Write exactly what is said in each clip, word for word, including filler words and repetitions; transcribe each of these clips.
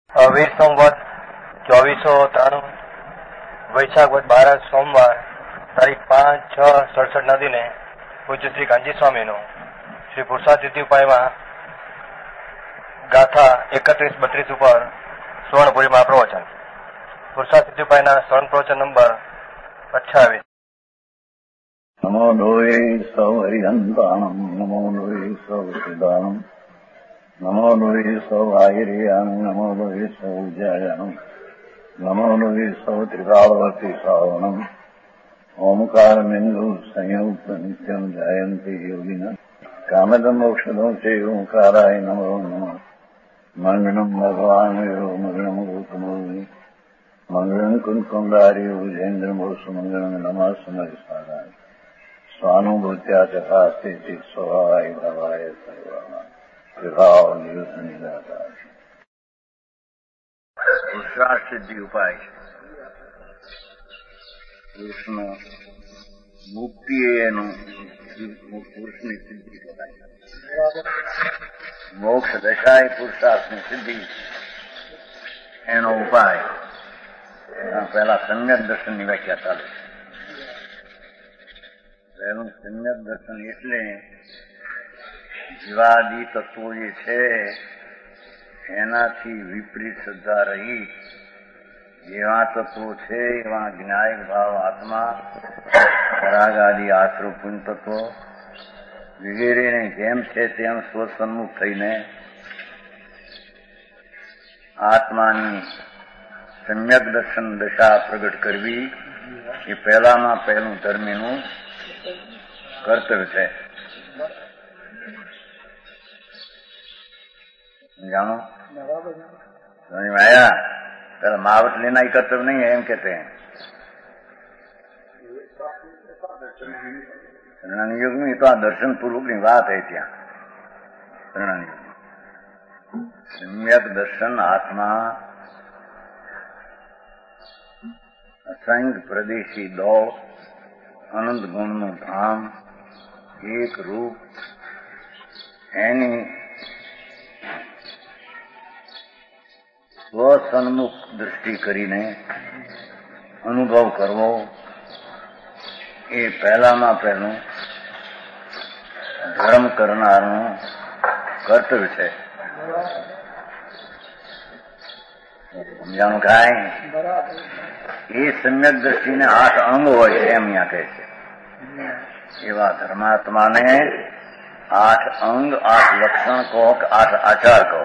વીર સંવત ચોવીસો ત્રાણું વૈશાખ વદ બાર સોમવાર તારીખ પાંચ છ સડસઠ ના દિને પૂજ્ય શ્રી કાંજી સ્વામીનું શ્રી પુરુષાર્થ ઉપાયમાં ગાથા એકત્રીસ બત્રીસ ઉપર સુવર્ણપુરીમાં પ્રવચન. પુરુષાર્થ ઉપાયના સ્વર્ણ પ્રવચન નંબર અઠ્યાવીસ. નમો લોહે સૌ હરિહંતાણમ નમો લોહે સૌ સિદાનમ નમો લોહે સૌ આયર્યાન નમો લોહે સૌ જયાનમ નમો લોહે સૌ ત્રિકાળવતી સાવનમ ઓમકાર બિંદુ સંયુક્ત નિત્યમ જયંતી યોગિન કામદમ મોક્ષદમ સે ઓંકારાય નમો નમઃ. મંગળમ ભગવાન યો મંગળમ ગૌતમોની મંગળમ કુંકુંડાર્યો વિજેન્દ્ર મોસુ મંગળમ નમઃ સમયસારાય સ્વાનુભૂત્યા ચકાસ્તે સ્વભાવાય ભવાય સર્વમાં વિભાવ નિયુદ્ધ નિરાકાર. પુરુષાર્થ સિદ્ધિ ઉપાય પુરુષનો મુક્તિ એનું પુરુષની સિદ્ધિ કરાય. મોક્ષ દશા એ પુરુષાર્થની સિદ્ધિ એનો ઉપાય. પહેલા સંયમ દર્શનની વ્યાખ્યા ચાલે છે. પહેલું સંયમ દર્શન એટલે જીવાદી તત્વો જે છે એનાથી વિપરીત શ્રદ્ધા રહી જેવા તત્વો છે એવા જ્ઞાયક ભાવ આત્મા રાગાદી આશ્રુપુન તત્વો વગેરેને જેમ છે તેમ સ્વસન્મુખ થઈને આત્માની સમ્યક દર્શન દશા પ્રગટ કરવી એ પહેલામાં પહેલું ધર્મીનું કર્તવ્ય છે. જાણો આયા પેલા માવટ લેના કર્તવ્ય નહીં એમ કેતે શરણાની યુગનું એ તો આ દર્શન પૂર્વકની વાત હે. ત્યાં શરણાની યુગ સમ્યક દર્શન આત્મા અસંગ પ્રદેશી દો અનંત ગુણનું ધામ એક રૂપ એની સ્વસન્મુખ દૃષ્ટિ કરીને અનુભવ કરવો એ પહેલામાં પહેલું ધર્મ કરનારનું કર્તવ્ય છે. સમજાણું કાંઈ? એ સમ્યક દ્રષ્ટિને આઠ અંગ હોય છે એમ અહીંયા કહે છે. એવા ધર્માત્માને આઠ અંગ આઠ લક્ષણ કહો કે આઠ આચાર કહો.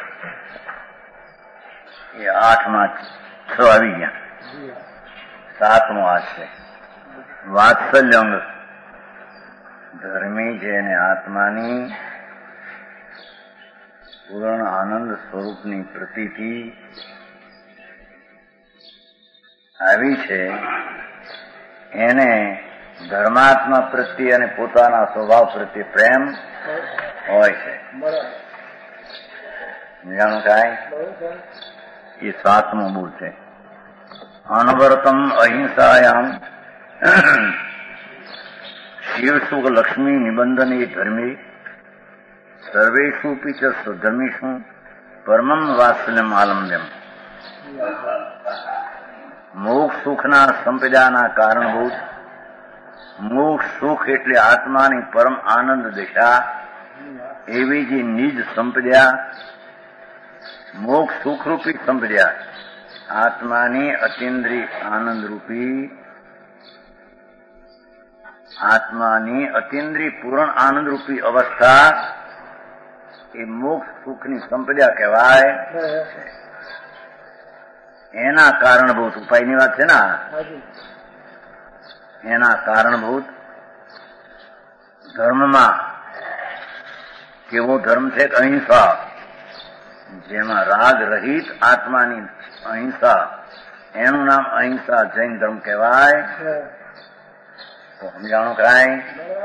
એ આઠમાં છ આવી ગયા. સાતમો આ છે વાત્સલ્ય અંગ. ધર્મી છે એને આત્માની પૂર્ણ આનંદ સ્વરૂપની પ્રતીતિ આવી છે એને ધર્માત્મા પ્રત્યે અને પોતાના સ્વભાવ પ્રત્યે પ્રેમ હોય છે. જાણું કાંઈ? એ સાતમું બું છે. અનવરતમ અહિંસાયામ શિવ સુખ લક્ષ્મી નિબંધન એ ધર્મી સર્વેશુ પિચ ધર્મીશું પરમમ વાત્સલ્યમ આલમ્બ્યમ. મોક્ષ સુખના સંપદાના કારણભૂત મોક્ષ સુખ એટલે આત્માની પરમ આનંદ દિશા એવી જે નિજ સંપદા મોક્ષ સુખરૂપી સંપદા આત્માની અતિન્દ્રિય આનંદરૂપી આત્માની અતિન્દ્રિય પૂર્ણ આનંદરૂપી અવસ્થા એ મોક્ષ સુખની સંપદા કહેવાય. એના કારણભૂત ઉપાયની વાત છે ને. એના કારણભૂત ધર્મમાં કેવો ધર્મ છે કે અહિંસા, જેમાં રાગ રહિત આત્માની અહિંસા એનું નામ અહિંસા જૈન ધર્મ કહેવાય. તો સમજાણું કાંઈ?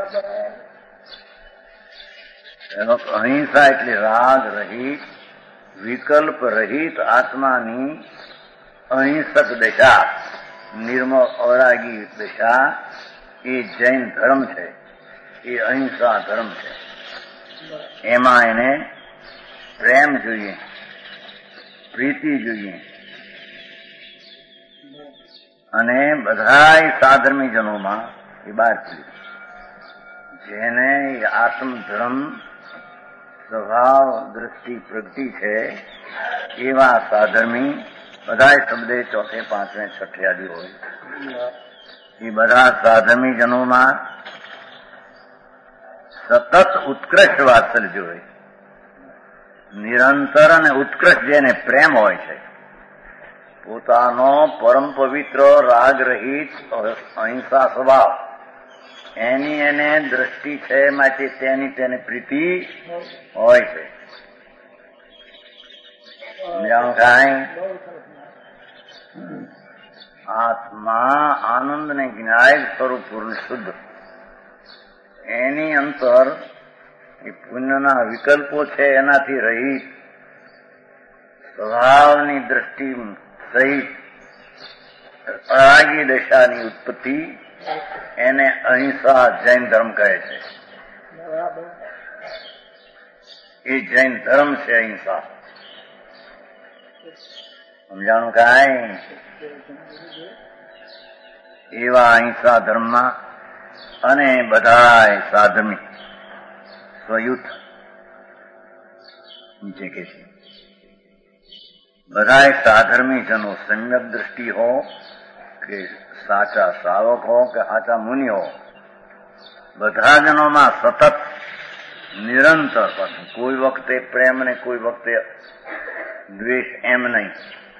એનો અહિંસા એટલે રાગ રહિત વિકલ્પ રહિત આત્માની અહિંસક દશા નિર્મળ અરાગી દશા એ જૈન ધર્મ છે. એ અહિંસા ધર્મ છે. એમાં એને પ્રેમ જોઈએ. પ્રીતિ જોઈએ. અને બધાય સાધર્મીજનોમાં એ બહાર પડી જેને આત્મધર્મ સ્વભાવ દ્રષ્ટિ પ્રગતિ છે એવા સાધર્મી બધાય શબ્દે ચોથે પાંચમે છઠ્ઠે આદિ હોય એ બધા સાધર્મીજનોમાં સતત ઉત્કૃષ્ટ વાત્સલ્ય હોય. નિરંતર અને ઉત્કૃષ્ટ જેને પ્રેમ હોય છે, પોતાનો પરમ પવિત્ર રાગ રહિત અહિંસા સ્વભાવ એની એને દ્રષ્ટિ છે માટે તેની તેને પ્રીતિ હોય છે. સમજાણું કાંઈ? આત્મા આનંદ ને જ્ઞાયક સ્વરૂપ પૂર્ણ શુદ્ધ એની અંતર એ પુણ્યના વિકલ્પો છે એનાથી રહિત સ્વભાવની દ્રષ્ટિ સહિત રાગી દશાની ઉત્પત્તિ એને અહિંસા જૈન ધર્મ કહે છે. એ જૈન ધર્મ છે અહિંસા. સમજાણું કાંઈ? એવા અહિંસા ધર્મમાં અને બધાય સાધર્મી સ્વયુત નીચે કે છે બધાય સાધર્મી જનો સમ્યક દ્રષ્ટિ હો કે સાચા શ્રાવક હો કે સાચા મુનિ હો, બધા જનોમાં સતત નિરંતર પાછું કોઈ વખતે પ્રેમ ને કોઈ વખતે દ્વેષ એમ નહીં.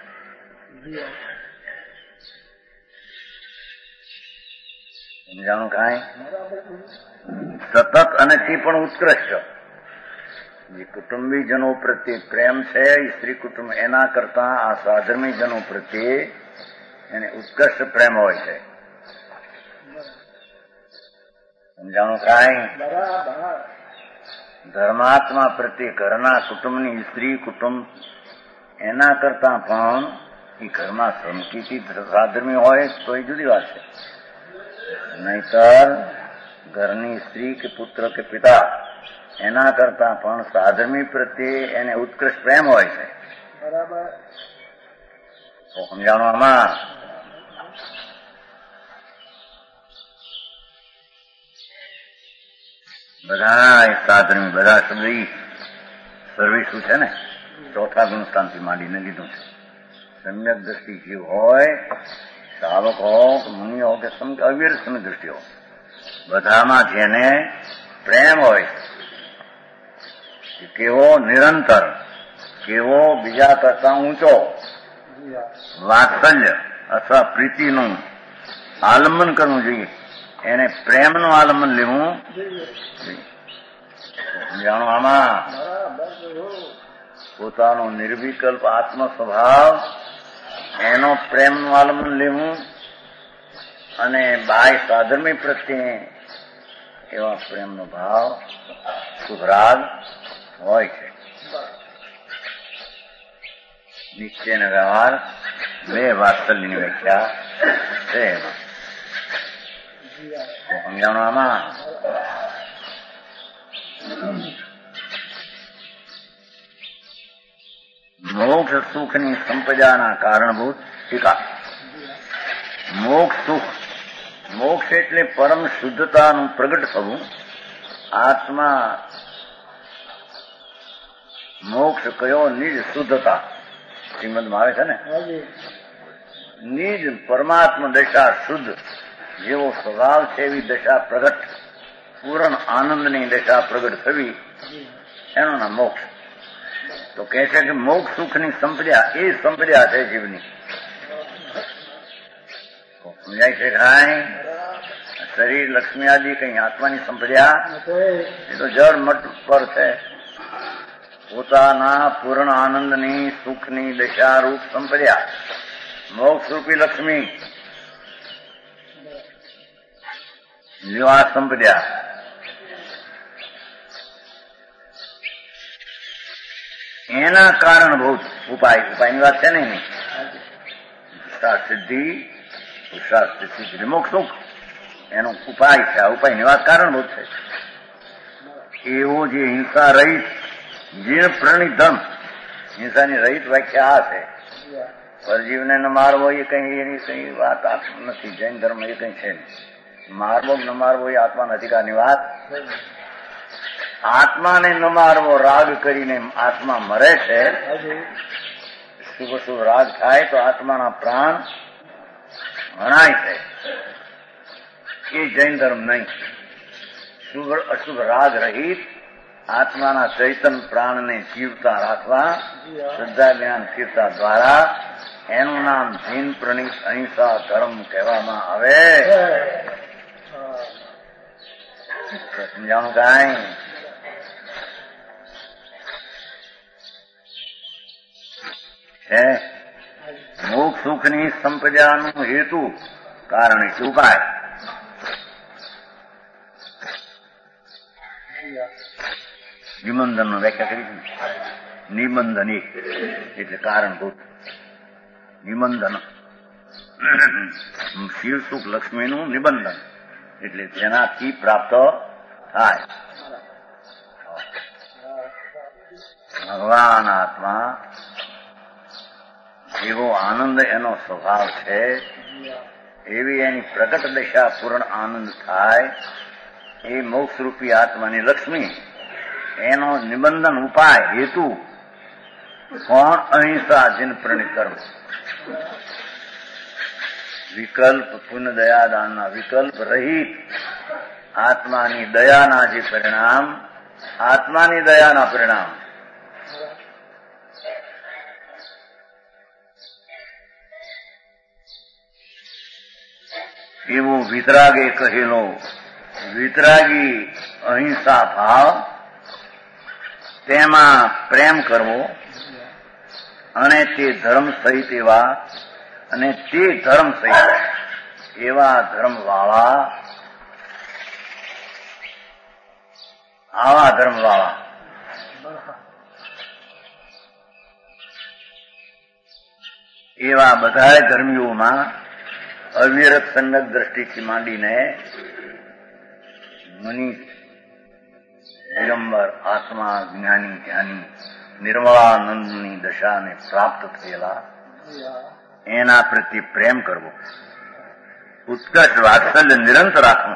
સમજાણું કાંઈ? સતત અને તે પણ ઉત્કૃષ્ટ. જે કુટુંબીજનો પ્રત્યે પ્રેમ છે સ્ત્રી કુટુંબ એના કરતા આ સાધર્મીજનો પ્રત્યે એને ઉત્કૃષ્ટ પ્રેમ હોય છે. સમજાણું કાંઈ? ધર્માત્મા પ્રત્યે ઘરના કુટુંબની સ્ત્રી કુટુંબ એના કરતા પણ એ ઘરમાં સમકીથી સાધર્મી હોય તો એ જુદી વાત છે. નહીતર ઘરની સ્ત્રી કે પુત્ર કે પિતા એના કરતા પણ સાધર્મી પ્રત્યે એને ઉત્કૃષ્ટ પ્રેમ હોય છે. બરાબર? સમજાણું આમાં? બધા સાધર્મી બધા શબ્દ સર્વિસું છે ને ચોથા ગુણસ્થાનથી માંડીને લીધું છે. સમ્યક દ્રષ્ટિ જીવ હોય, શ્રાવક હો કે મુનિ હો કે અવિર સમ્યક દ્રષ્ટિ હો, બધામાં જેને પ્રેમ હોય કેવો નિરંતર, કેવો બીજા કરતા ઊંચો વાત્સલ્ય અથવા પ્રીતિનું આલંબન કરવું જોઈએ, એને પ્રેમનું આલંબન લેવું જોઈએ. જાણો આમાં પોતાનો નિર્વિકલ્પ આત્મ સ્વભાવ એનો પ્રેમનું આલંબન લેવું અને બાહ્ય સાધર્મી પ્રત્યે એવા પ્રેમનો ભાવ શુભરાગ હોય છે. નિશ્ચય અને વ્યવહાર બે વાત્સલ્યની વ્યાખ્યા છે. સમજાણું આમાં? મોક્ષ સુખની સંપદાના કારણભૂત ટીકા. મોક્ષ સુખ, મોક્ષ એટલે પરમ શુદ્ધતાનું પ્રગટ થવું. આત્મા મોક્ષ કયો? નિજ શુદ્ધતા શ્રીમદમાં આવે છે ને. નિજ પરમાત્મ દશા શુદ્ધ જેવો સ્વભાવ છે એવી દશા પ્રગટ, પૂર્ણ આનંદની દશા પ્રગટ થવી એનું નામ મોક્ષ. તો કહે છે કે મોક્ષ સુખની સંપદા એ સંપદા છે જીવની. સમજાય છે કાંઈ? શરીર લક્ષ્મી આદિ કઈ આત્માની સંપદા એ તો જળ મઠ પર છે. પોતાના પૂર્ણ આનંદની સુખની દશારૂપ સંપદા મોક્ષ રૂપી લક્ષ્મી નિવાસ સંપદા. એના કારણભૂત ઉપાય, ઉપાયની વાત છે ને એની પુરુષાર્થ સિદ્ધિ, પુરુષાર્થ સિદ્ધિ મોક્ષ સુખ એનો ઉપાય છે. આ ઉપાયની વાત કારણભૂત છે. એવો જે હિંસા રહિત જીણ પ્રણિત ધર્મ હિંસાની રહિત વ્યાખ્યા આ છે. પરજીવને ન મારવો એ કઈ એની કઈ વાત નથી. જૈન ધર્મ એ કઈ છે નહીં. મારવો ન મારવો એ આત્માના અધિકારની વાત. આત્માને ન મારવો રાગ કરીને આત્મા મરે છે. શુભ શુભ રાગ થાય તો આત્માના પ્રાણ હણાય છે. એ જૈન ધર્મ નહીં. શુભ અશુભ રાગ રહિત આત્માના ચૈતન પ્રાણને જીવતા રાખવા શ્રદ્ધા જ્ઞાન કીર્તા દ્વારા એનું નામ જીન પ્રણીત અહિંસા ધર્મ કહેવામાં આવે. સમજાણું કાંઈ? છે મોક્ષ સુખની સંપદાનું હેતુ કારણ કે ઉપાય. નિબંધન વ્યાખ્યા કરી. નિબંધન એટલે કારણભૂત. નિબંધન શિવ સુખ લક્ષ્મીનું નિબંધન એટલે જેનાથી પ્રાપ્ત થાય. ભગવાન આત્મા એવો આનંદ એનો સ્વભાવ છે. એવી એની પ્રગટ દશા પૂર્ણ આનંદ થાય. એ મોક્ષરૂપી આત્માની લક્ષ્મી એનો નિબંધન ઉપાય હેતુ કોણ? અહિંસા જીન પ્રણીત કર્મ. વિકલ્પ પુણ્ય દયા દાનના વિકલ્પ રહિત આત્માની દયાના જે પરિણામ, આત્માની દયાના પરિણામ એવો વિતરાગે કહેલો વિતરાગી અહિંસા ભાવ, તેમાં પ્રેમ કરવો અને તે ધર્મ સહિત એવા અને તે ધર્મ સહિત એવા ધર્મવાળા આવા ધર્મવાળા એવા બધા ધર્મીઓમાં અવિરત સંગત દ્રષ્ટિથી માંડીને મુનિ દિગંબર આત્મા જ્ઞાની જ્ઞાની નિર્મળાનંદની દશાને પ્રાપ્ત થયેલા એના પ્રત્યે પ્રેમ કરવો, ઉત્કર્ષ વાત્સલ્ય નિરંતર રાખવું.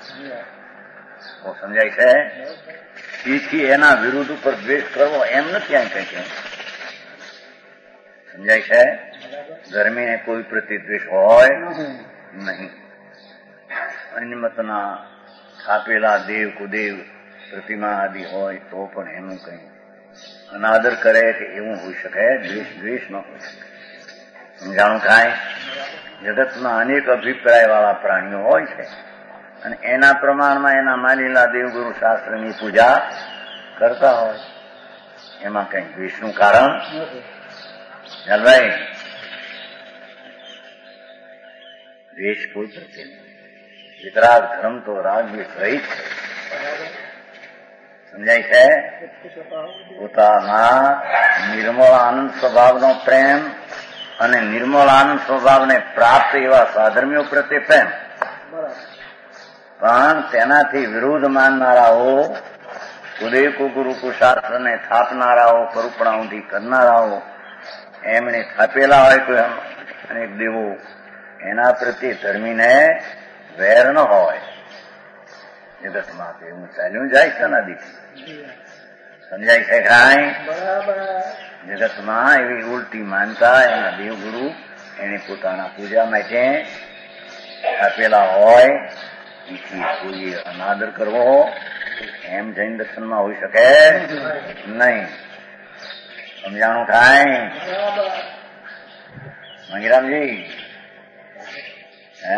સમજાય છે? તેથી એના વિરુદ્ધ ઉપર દ્વેષ કરવો એમ નથી. અહીં કઈ કઈ સમજાય છે? ધર્મીને કોઈ પ્રત્યે દ્વેષ હોય નહીં. અનિમતના સ્થાપેલા દેવ કુદેવ પ્રતિમા આદિ હોય તો પણ એનું કઈ અનાદર કરે કે એવું હોઈ શકે. દ્વેષ દ્વેષ ન હોઈ શકે. સમજાણું થાય? જગતમાં અનેક અભિપ્રાય વાળા પ્રાણીઓ હોય છે અને એના પ્રમાણમાં એના માનેલા દેવગુરુ શાસ્ત્રની પૂજા કરતા હોય. એમાં કઈ દ્વેષનું કારણ ભાઈ દ્વેષ કોઈ પ્રત્યે નહીં. વિતરાગ ધર્મ તો રાગ દ્વેષ રહિત છે. સમજાય છે? પોતાના નિર્મળ આનંદ સ્વભાવનો પ્રેમ અને નિર્મળ આનંદ સ્વભાવને પ્રાપ્ત એવા સાધર્મીઓ પ્રત્યે પ્રેમ, પણ તેનાથી વિરુદ્ધ માનનારાઓ, કુદેવ કુગુરુ કુશાસ્ત્રને થાપનારાઓ, કરુપણા ઊંધી કરનારાઓ, એમણે થાપેલા હોય કોઈ અનેક દેવો, એના પ્રત્યે ધર્મીને વેર ન હોય. જગતમાં એવું ચાલ્યું જાય છે નદી. સમજાય છે કાંઈ? જગતમાં એવી ઉલટી માનતા એના દેવગુરુ એને પોતાના પૂજા માટે આપેલા હોય, એથી કોઈએ અનાદર કરવો એમ જૈન દર્શનમાં હોઈ શકે નહીં. સમજાણું કાંઈ? મંગીરામજી હે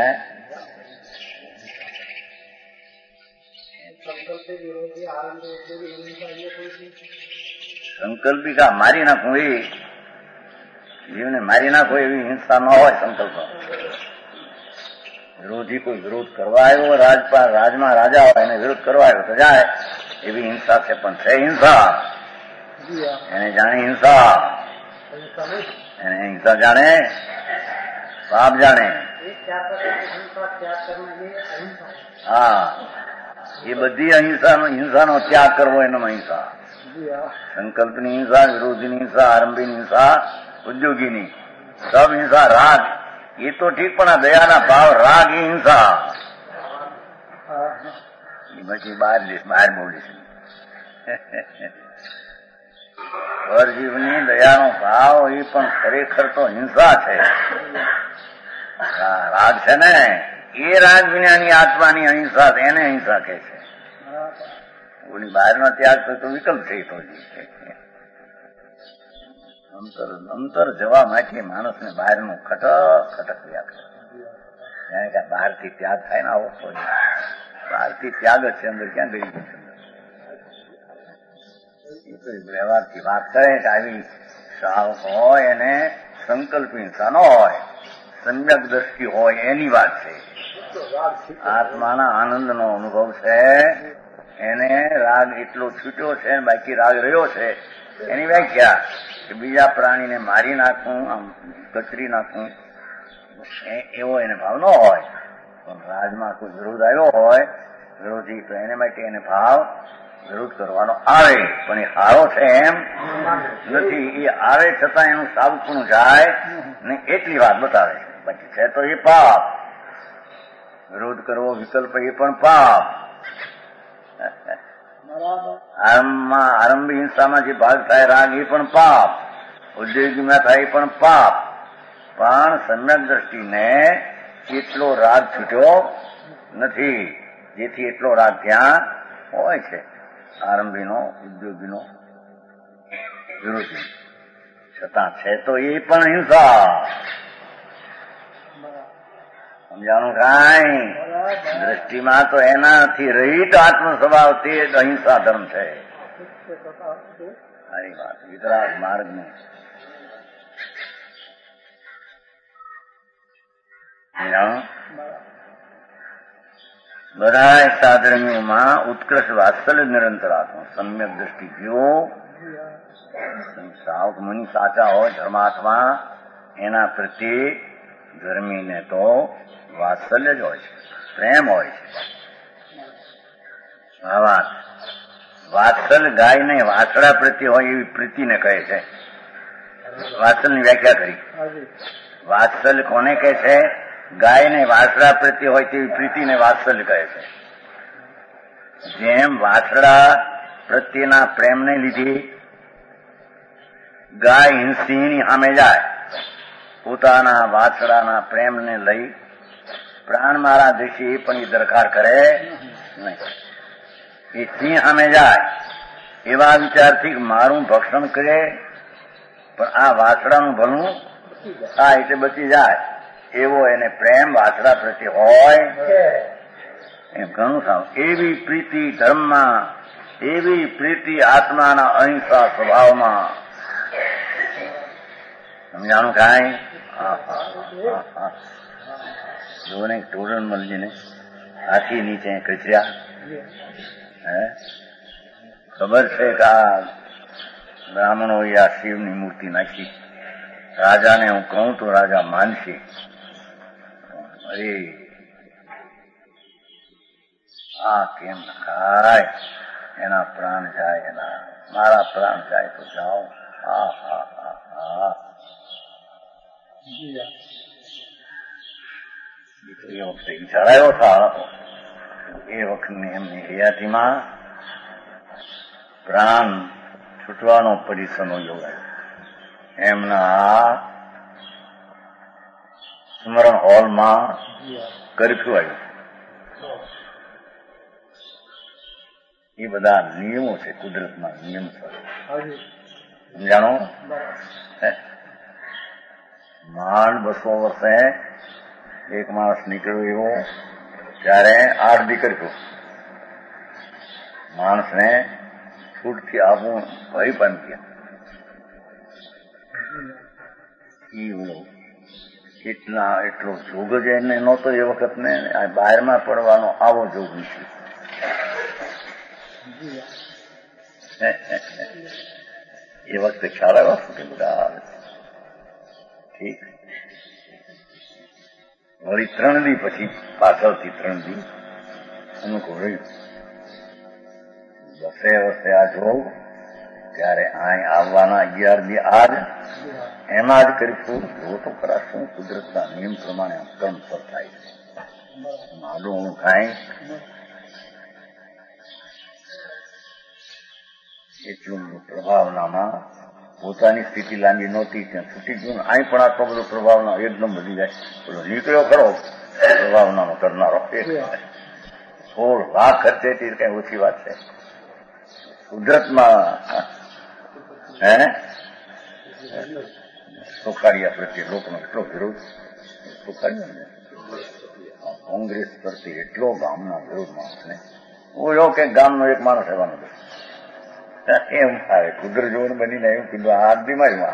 સંકલ્પી કા મારી નાખવું એ જીવને મારી નાખો એવી હિંસા ન હોય. સંકલ્પ વિરોધી કોઈ વિરોધ કરવા આવ્યો, રાજપાલ રાજમાં રાજા હોય એને વિરોધ કરવા આવ્યો તો જાય, એવી હિંસા છે. પણ છે હિંસા, એને જાણે હિંસા, એને હિંસા જાણે, પાપ જાણે. હા, એ બધી અહિંસાનો હિંસાનો ત્યાગ કરવો એનામાં હિંસા. સંકલ્પની હિંસા, વિરોધીની હિંસા, આરંભીની હિંસા, ઉદ્યોગીની સબ હિંસા, રાગ એ તો ઠીક, પણ આ દયાના ભાવ રાગ એ હિંસા પછી બહાર લઈશ, બહાર બોલીશ. પરજીવની દયાનો ભાવ એ પણ ખરેખર તો હિંસા છે. રાગ છે ને એ રાગ વિનાની આત્માની અહિંસા, એને હિંસા કહે છે. ઓલી બહારનો ત્યાગ તો વિકલ્પ છે. તો અંતર અંતર જવા માટે માણસને બહારનું ખટક ખટક વ્યાગ છે. જાણે કે બહારથી ત્યાગ થાય ને આવો તો બહારથી ત્યાગ જ છે, અંદર ક્યાં ગઈ છે? એ તો વ્યવહારથી વાત કરે કે આવી સાવક હોય એને સંકલ્પ હિંસા ન હોય, સમ્યક દ્રષ્ટિ હોય એની વાત છે. આત્માના આનંદનો અનુભવ છે એને રાગ એટલો છૂટ્યો છે, બાકી રાગ રહ્યો છે. એની વ્યાખ્યા કે બીજા પ્રાણીને મારી નાખવું, આમ કચરી નાખવું એવો એને ભાવ ન હોય. પણ રાજમાં કોઈ વિરોધ આવ્યો હોય, વિરોધી, તો એને માટે એને ભાવ વિરોધ કરવાનો આવે. પણ એ હારો છે એમ નથી. એ આવે છતાં એનું સાવકું જાય ને એટલી વાત બતાવે. બાકી છે તો એ પાપ. વિરોધ કરવો વિકલ્પ એ પણ પાપ. આરંભમાં આરંભી હિંસામાં જે ભાગ થાય રાગ એ પણ પાપ. ઉદ્યોગીમાં થાય એ પણ પાપ. પણ સમ્યક દ્રષ્ટિને એટલો રાગ છૂટ્યો નથી જેથી એટલો રાગ ત્યાં હોય છે. આરંભીનો, ઉદ્યોગીનો, વિરોધી, છતાં છે તો એ પણ હિંસા. સમજાણું કાંઈ? દ્રષ્ટિમાં તો એનાથી રહિત આત્મ સ્વભાવ તે જ અહિંસા ધર્મ છે. સારી વાત. વિતરાગ માર્ગનું બધા સાધર્મીઓમાં ઉત્કૃષ્ટ વાત્સલ્ય નિરંતર આત્મા સમ્યક દ્રષ્ટિ જો સાવક મુનિ સાચા હોય, ધર્માત્મા, એના પ્રત્યે ધર્મીને તો વાત્સલ્ય જ હોય છે, પ્રેમ હોય છે. આ વાત વાત્સલ્ય ગાયને વાછડા પ્રત્યે હોય એવી પ્રીતિને કહે છે. વાત્સલ્યની વ્યાખ્યા કરી. વાત્સલ્ય કોને કહે છે? ગાયને વાછડા પ્રત્યે હોય તેવી પ્રીતિને વાત્સલ્ય કહે છે. જેમ વાછડા પ્રત્યેના પ્રેમને લીધે ગાય સિંહની સામે જાય, પોતાના વાછડાના પ્રેમને લઈ પ્રાણ મારા દેશે એ પણ એ દરકાર કરે નહીં. એ સિંહ સામે જાય એવા વિચારથી મારું ભક્ષણ કરે પણ આ વાછડાનું ભલું આ એટલે બચી જાય એવો એને પ્રેમ વાછડા પ્રત્યે હોય એમ ઘણું સારું. એવી પ્રીતિ ધર્મમાં, એવી પ્રીતિ આત્માના અહિંસા સ્વભાવમાં. સમજાણું કાંઈ? જોને ટોરણ મળીને હાથી નીચે કચર્યા. હે ખબર છે કે આ બ્રાહ્મણોએ આ શિવની મૂર્તિ નાખી. રાજાને હું કહું તો રાજા માનશે. અરે આ કેમ ખાય? એના પ્રાણ જાય, એના મારા પ્રાણ જાય તો જાઓ. હા હા હા હા એ વખતે વિચાર આવ્યો હતા. એ વખતની એમની હયાતીમાં પ્રાણ છૂટવાનો પરિસરનો યોગ આવ્યો. એમના સ્મરણ હોલમાં કર્ફ્યુ આવ્યું. એ બધા નિયમો છે, કુદરતના નિયમ છે. સમજાણો? માંડ બસો વર્ષે એક માણસ નીકળ્યો એવો, ત્યારે આઠ દી કર્યું. માણસને છૂટથી આપવું ભય પામી ગયા. એટલા એટલો જોગ જ એને નહોતો એ વખત ને. આ બહારમાં પડવાનો આવો જોગ નથી. એ વખતે ખ્યાલ આવ્યો શું કે બધા આવે ઠીક. વળી ત્રણ દી પછી પાછળથી ત્રણ દી અનુકૂળ રહ્યું. દસે વર્ષે આ જોગ ત્યારે અહીં આવવાના અગિયાર દી આજ એમાં જ કરી પૂરું જોવો તો ખરા શું કુદરતના નિયમ પ્રમાણે કર્મ પર થાય છે. માલું હું કાંઈ એટલું પ્રભાવનામાં પોતાની સ્થિતિ લાંબી નહોતી ત્યાં છૂટી ગયું. અહીં પણ આટલો બધો પ્રભાવના એકદમ વધી જાય. પેલો નીકળ્યો ખરો પ્રભાવનામાં કરનારો સોળ લાખ ખર્ચે તે કઈ ઓછી વાત છે. કુદરતમાં હે સોકારિયા પ્રત્યે લોકોનો એટલો વિરોધ સોકારિયા કોંગ્રેસ પ્રત્યે એટલો ગામના વિરોધ માણસને ઓળો કે ગામનો એક માણસ એવાનો એમ થાય કુદરત જોવાનું બનીને એવું કીધું આ આદમીમાં જ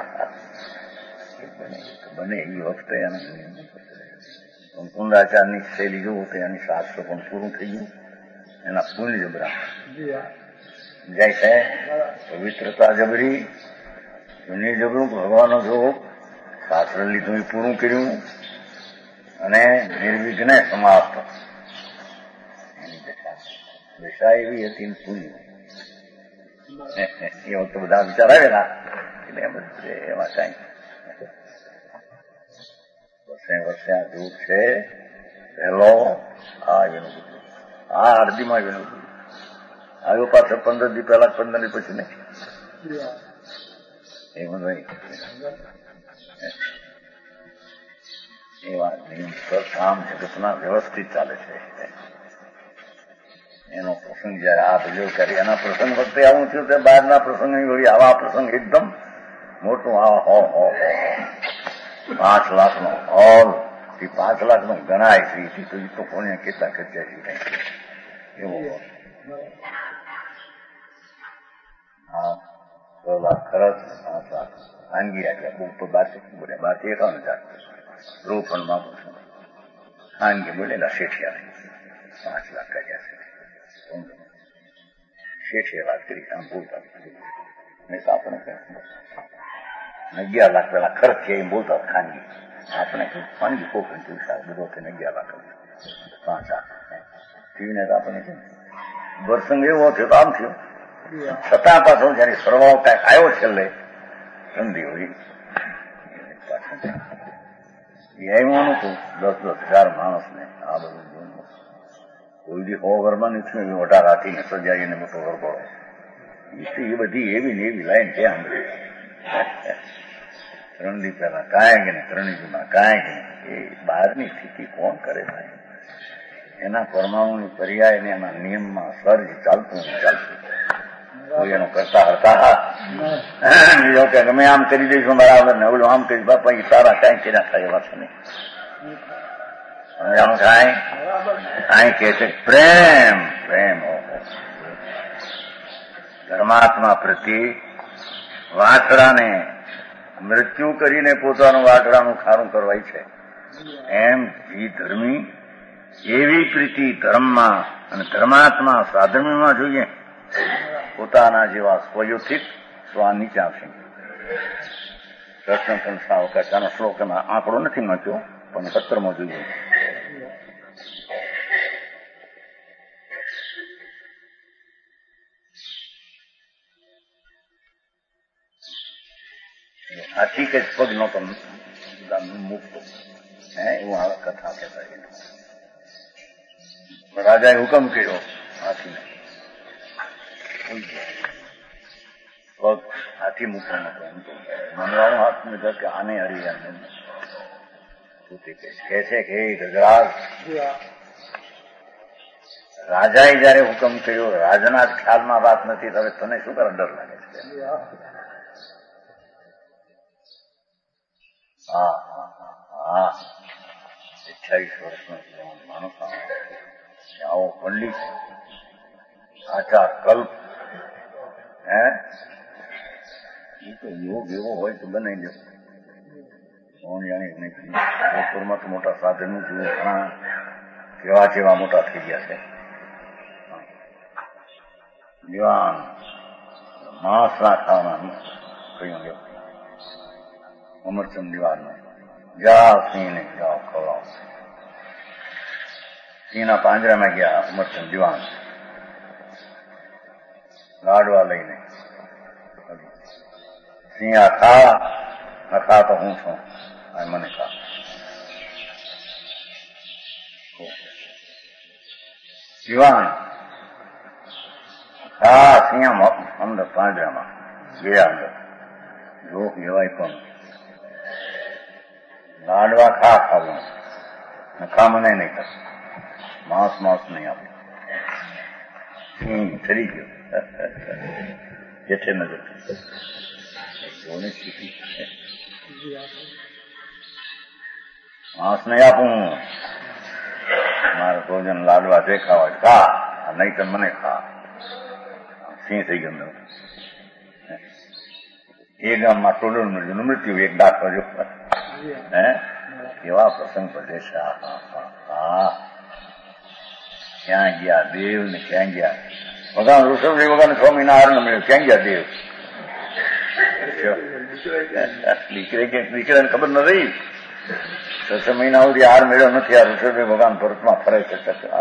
બને એ વખતે એના કુંદાચારની શૈલી જોવું તો એની શાસ્ત્ર પણ પૂરું થઈ ગયું. એના પુણ્ય જબરા જાય છે. પવિત્રતા જબરી પુણ્ય જબરું ભગવાનનો જોગ શાસ્ત્ર લીધું એ પૂરું કર્યું અને નિર્વિઘ્ને સમાપ્ત. એની દશા એવી હતી પુણ્ય એ વખતે બધા વિચાર આવેલા એટલે એમાં કઈ વર્ષે વર્ષે આ દુઃખ છે. પહેલો આ એનું આ અડધીમાં એનું આવ્યો પાછળ પંદર દી પહેલા પંદર દી પછી નહીં એવું નહીં. એવા નિયમ પર કામ જગતના વ્યવસ્થિત ચાલે છે. એનો પ્રસંગ જયારે આ ભજવ કરી એના પ્રસંગ વખતે આવું થયું તે બહારના પ્રસંગ વળી આવા પ્રસંગ એકદમ મોટું આ હો હો પાંચ લાખ નો હોલ થી પાંચ લાખ નો ગણાય છે. તો એ તો કોને કેટલા ખર્ચ્યા છે એવો હા છ લાખ ખર્ચ પાંચ લાખ ખાનગી આપ્યા બુક પર બાર બોલે બારથી એકાવન હજાર રોફંડમાં પૂછું ખાનગી બોલેલા શેઠિયા પાંચ લાખ કાઢ્યા છે. શેઠે વાત કરી આમ બોલતા નહીં તો આપણે અગિયાર લાખ પેલા ખર્ચ છે એમ બોલતા ખાનગી આપણે ખાનગી કોકન પૈસા બધો થઈને અગિયાર લાખ પાંચ લાખ ટીવીને તો આપણે વર્ષંગ એવો થયો તો આમ થયો છતાં પાછો જયારે સરવાળો કાંઈક આવ્યો છેલ્લે સમજી હોય એમાં નતું દસ દસ હજાર માણસને આ બધું કોઈ દી સો ઘરમાં નથી મોટા રાખીને સજાવીને મોટો વરગોળો એ બધી એવી ને એવી લાઈન ક્યાં ત્રણદી પહેલા કાંઈ ને ત્રણદીમાં કાંઈ એ બહારની સ્થિતિ કોણ કરે ભાઈ. એના પરમાણુની પર્યાય ને એના નિયમમાં સર્જ ચાલતું ચાલતું કોઈ એનો કરતા હરતા બીજો કે તમે આમ કરી દઈશું બરાબર ને ઓલું આમ કરી બાપા એ તારા કાંઈ કર્યા થાય એવા છે નહીં. સમજાણું થાય અહીં કે છે પ્રેમ પ્રેમ ધર્માત્મા પ્રત્યે વાછડાને મૃત્યુ કરીને પોતાનું વાછડાનું ખારું કરવાય છે એમ એ ધર્મી એવી પ્રીતિ ધર્મમાં અને ધર્માત્મા સાધર્મીમાં જોઈએ. પોતાના જેવા સ્વયોથિત સ્વાનીચા છે. કૃષ્ણ સંસ્થાનો શ્લોક એમાં આંકડો નથી વાંચ્યો પણ સત્રમાં જોઈએ. હાથી કે પગ નતો મૂકતો હે એવું આ કથા કહેતા. રાજાએ હુકમ કર્યો હાથીને પગ હાથી મૂકવો નતો એમ તો મનવાનો હાથ મૂક્યો કે આને હરિયા કે છે કે ગજરાજ રાજાએ જયારે હુકમ કર્યો રાજાના જ ખ્યાલમાં વાત નથી હવે તને શું કરે ડર લાગે છે. હા હા અઠ્યાવીસ વર્ષનો માણસ આવો પંડિત આચાર કલ્પ હે એ તો યોગ એવો હોય તો બનાવી દે. કોણ જાણે નહીં. જોધપુરમાં તો મોટા સાધનો જુઓ ઘણા કેવા કેવા મોટા થઈ ગયા છે. દિવાન માંસ ના ખાવાના કહ્યું લ્યો અમરચંદ દિવાન જા સિંહ ને જાઓ ખવડાવો. સિંહના પાંજરામાં ગયા અમરચંદ દિવાન લાડવા લઈને સિંહા ખા નખા તો હું છું અને મને ખા. શિવાન ખા સિંહ અંદર પાંજરામાં ગયા અંદર જો કહેવાય પણ લાડવા ખા ખાવું નખા મને નહીં ખા માંસ માંસ નહીં આપે. સિંહ ચડી ગયો જેઠે નજર માંસ નહીં આપું મારે ભોજન લાડવા જે ખાવા ખા નહીં તો મને ખા. સિંહ થઈ ગયો. એ ગામમાં ટોડલ મળ્યું મૃત્યુ એક દાખલો જો હે કેવા પ્રસંગ પડે છે. હા ક્યાં ગયા દેવ ને ક્યાં ગયા ભગવાન ઋષભદેવ ભગવાન છ મહિના હાર મળ્યો ક્યાં ગયા દેવ દીકરે કે દીકરાને ખબર ન રહી છ મહિના સુધી હાર મેળ્યો નથી. આ ઋષભદેવ ભગવાન ભરતમાં ફરે છે.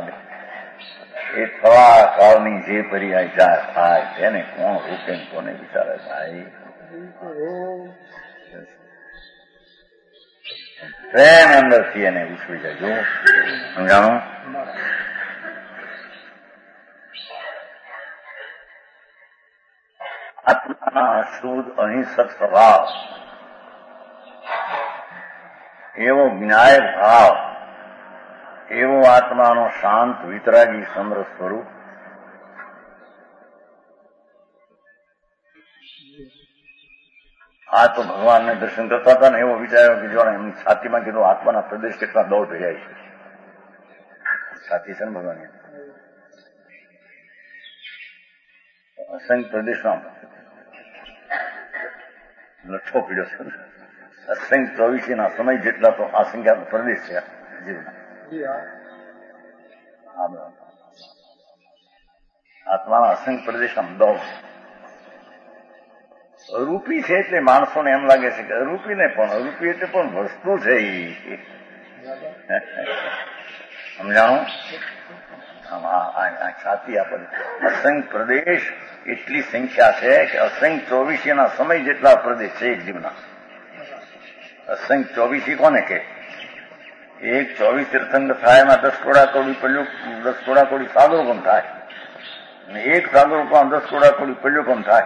એ થવા કાળની જે પર્યાય જાય થાય તેને કોણ રૂપે કોને વિચારે થાય. પ્રેમ અંદરથી એને ઉછળી જાય. જો સમજાણું આત્માના શુદ્ધ અહિંસક સ્વભાવ એવો વિનાયક ભાવ એવો આત્માનો શાંત વિતરાગી સમર સ્વરૂપ આ તો ભગવાનને દર્શન કરતા હતા ને એવો વિચાર્યો કે જો એમની છાતીમાં કીધું આત્માના પ્રદેશ કેટલા દોઢ રહ્યા છે. છાતી છે ને ભગવાન અસંખ્ય પ્રદેશમાં લઠ્ઠો પીડ્યો છે. અસંખ્ય ચોવીસી ના સમય જેટલા તો આ સંખ્યા પ્રદેશ છે જીવના. આત્માના અસંખ્ય પ્રદેશમાં દોઢ અરૂપી છે એટલે માણસોને એમ લાગે છે કે અરૂપી ને પણ અરૂપી એટલે પણ વસ્તુ છે. સમજાણું છાતી આપણને અસંખ્ય પ્રદેશ એટલી સંખ્યા છે કે અસંખ્ય ચોવીસી ના સમય જેટલા પ્રદેશ છે એક જીવના. અસંખ્ય ચોવીસી કોને કે એક ચોવીસ તીર્થંકર થાય એમાં દસ કોડા કોડી પલ્યું દસ કોડા કોડી સાગરોપમ થાય અને એક સાગરોપમ દસ કોડા કોડી પલ્યુપમ થાય.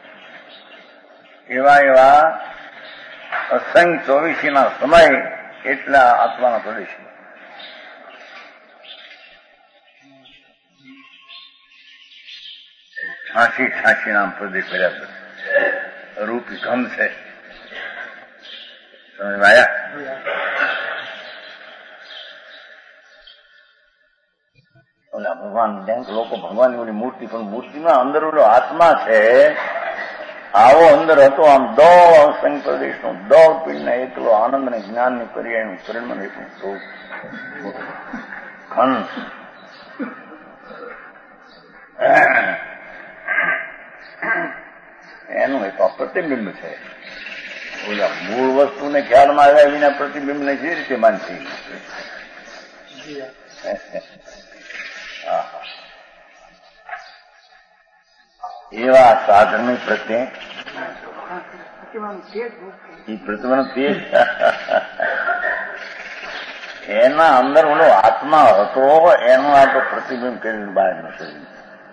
એવા એવા અસંખ્ય ચોવીસી ના સમય એટલા આત્માના પ્રદેશ. છાંસી છાંસી નામ પ્રદેશ કર્યા રૂપી ઘમ છે. સમજ આવ્યા? ઓલા ભગવાન બેંક લોકો ભગવાનની ઓલી મૂર્તિ પણ મૂર્તિમાં અંદર ઓલો આત્મા છે આવો અંદર હતો. આમ દોડ અસંખ્ય પ્રદેશનું દોડ પીને એકલો આનંદ અને જ્ઞાનની પર્યાયનું પરિણામ એટલું ઘન એનું એક પ્રતિબિંબ છે. ઓલા મૂળ વસ્તુને ખ્યાલમાં આવ્યા વિના પ્રતિબિંબને જે રીતે માનતી એવા સાધન પ્રત્યે એ પ્રતિમાનો તેજ એના અંદર ઓલો આત્મા હતો એનું આ તો પ્રતિબિંબ કરીને બહાર ન શરીર.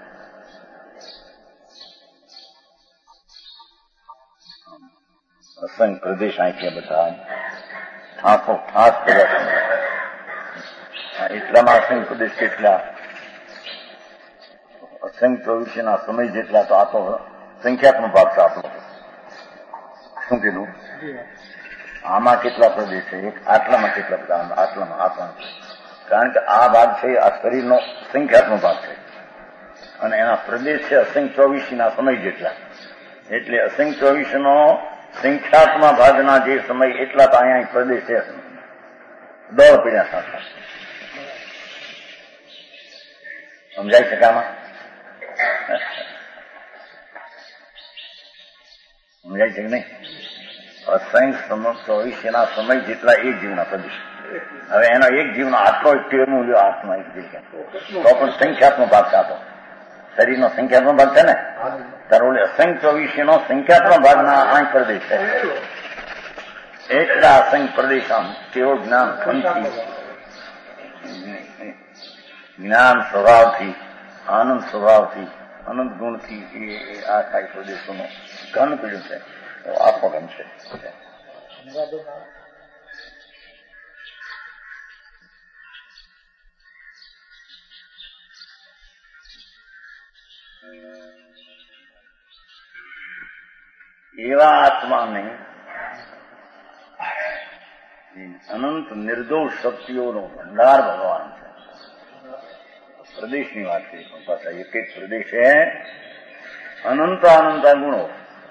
અસંખ્ય પ્રદેશ આંખ્યા બધા ઠાંસો ઠાંસ કર્યા. એટલામાં અસંખ્ય પ્રદેશ કેટલા અસંખ્ય ચોવીસી ના સમય જેટલા તો આ તો સંખ્યાત્મક ભાગ છે આપણો. શું કીધું? આમાં કેટલા પ્રદેશ છે? એક આટલામાં કેટલા બધા આટલામાં આત્મા. કારણ કે આ ભાગ છે આ શરીરનો સંખ્યાત્મક ભાગ છે અને એના પ્રદેશ છે અસંખ્ય ચોવીસી ના સમય જેટલા. એટલે અસંખ્ય ચોવીસી નો સંખ્યાત્મક ભાગના જે સમય એટલા તો અહીંયા પ્રદેશ છે દોડ પીડ્યા સાથે. સમજાય છે કે આમાં? સમજાય છે કે નહીં? અસંખ્ય ચોવીસી ના સમય જેટલા એક જીવના પ્રદેશ. હવે એનો એક જીવનો આટલો ટેરનું લ્યો આત્મા એક જગ્યા તો પણ સંખ્યાત્મક ભાગ આપો શરીરનો સંખ્યાત્મક ભાગ છે ને, તારો ઓલે અસંખ્ય ચોવીસી નો સંખ્યાત્મક ભાગના આઠ પ્રદેશ છે. એટલા અસંખ્ય પ્રદેશ આમ કેવો જ્ઞાન ફનથી, જ્ઞાન સ્વભાવથી, આનંદ સ્વભાવથી, અનંત ગુણથી એ આખા પ્રદેશોનો ઘન પીડ્યું છે. આત્મગન છે. એવા આત્માને અનંત નિર્દોષ શક્તિઓનો ભંડાર ભગવાન છે. પ્રદેશની વાત છે પણ પાછા એક એક પ્રદેશ છે અનંત અનંત ગુણો.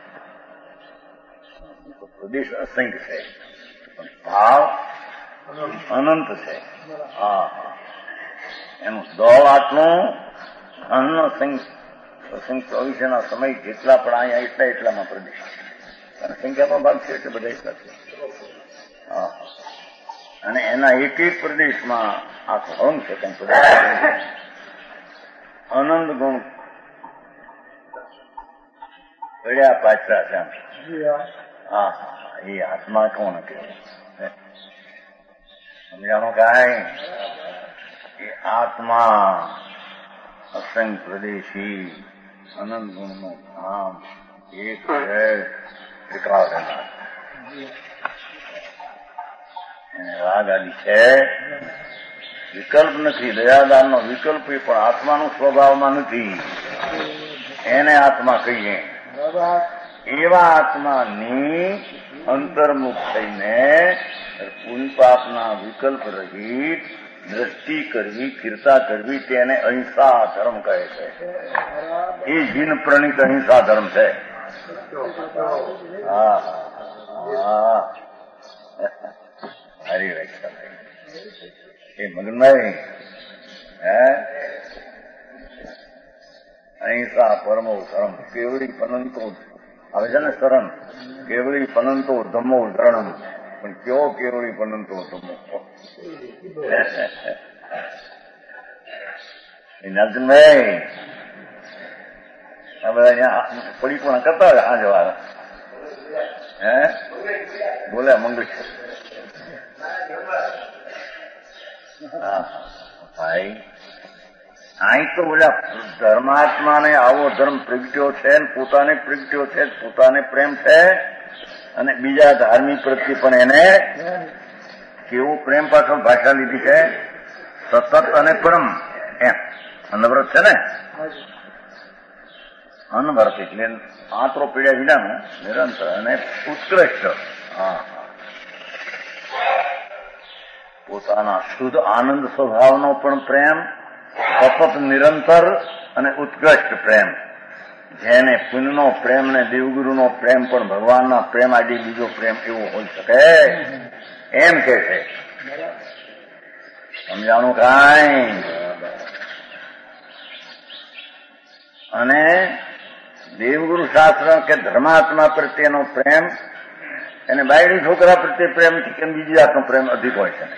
પ્રદેશ અસંખ્ય છે પણ ભાવ અનંત છે. હા હા એનું દોડ આટલું અન્ન અસંખ્ય અસંખ્ય ચોવીસના સમય જેટલા પણ અહીંયા એટલા એટલામાં પ્રદેશ અને સંખ્યામાં ભાગ છે એટલે બધા એટલા છે. હા અને એના એક એક પ્રદેશમાં આખો હમ છે કઈ પ્રદેશ આનંદ ગુણ પડ્યા પાછા છે. હા એ આત્મા કોણ કહેવાય સમજાણો કાંઈ? એ આત્મા અસંખ્ય પ્રદેશી અનંત ગુણનું ધામ એક એકાવરનાથ એને રાગ આદિ છે. વિકલ્પ નથી. દયાદાનનો વિકલ્પ એ પણ આત્માનું સ્વભાવમાં નથી. એને આત્મા કહીએ. એવા આત્માની અંતર્મુખ થઈને પુણ્ય પાપના વિકલ્પ રહિત દ્રષ્ટિ કરવી, કીર્તા કરવી તેને અહિંસા ધર્મ કહે છે. એ જીન પ્રણીત અહિંસા ધર્મ છે. હા હા હરી રક્ષા એ મગનમય હે અહિંસા પરમો ધર્મ કેવડી પનંતો આવે છે ને શરણ કેવડી પનંતો ધમો ધર્મ પણ કેવો કેવડી પનંતો ધમો નર્જનભાઈ આ બધા અહીંયા પડી પણ કરતા હોય આ જવા હે બોલે મંગળ હા ભાઈ અહીં તો બોલ્યા ધર્માત્માને આવો ધર્મ પ્રગટ્યો છે ને પોતાને પ્રગટ્યો છે પોતાને પ્રેમ છે અને બીજા ધાર્મિક પ્રત્યે પણ એને કેવો પ્રેમ પાછળ ભાષા લીધી છે સતત અને પરમ એમ અનવ્રત છે ને અનવ્રત એટલે આંતરો પીડ્યા વિનાનું નિરંતર અને ઉત્કૃષ્ટ હા પોતાના શુદ્ધ આનંદ સ્વભાવનો પણ પ્રેમ સતત નિરંતર અને ઉત્કૃષ્ટ પ્રેમ જેને પુણ્યનો પ્રેમ ને દેવગુરુનો પ્રેમ પણ ભગવાનના પ્રેમ આજે બીજો પ્રેમ એવો હોઈ શકે એમ કે છે. સમજાણું કાંઈ? અને દેવગુરુ શાસ્ત્ર કે ધર્માત્મા પ્રત્યેનો પ્રેમ એને બાયડી છોકરા પ્રત્યે પ્રેમથી કેમ બીજી જાતનો પ્રેમ અધિક હોય છે.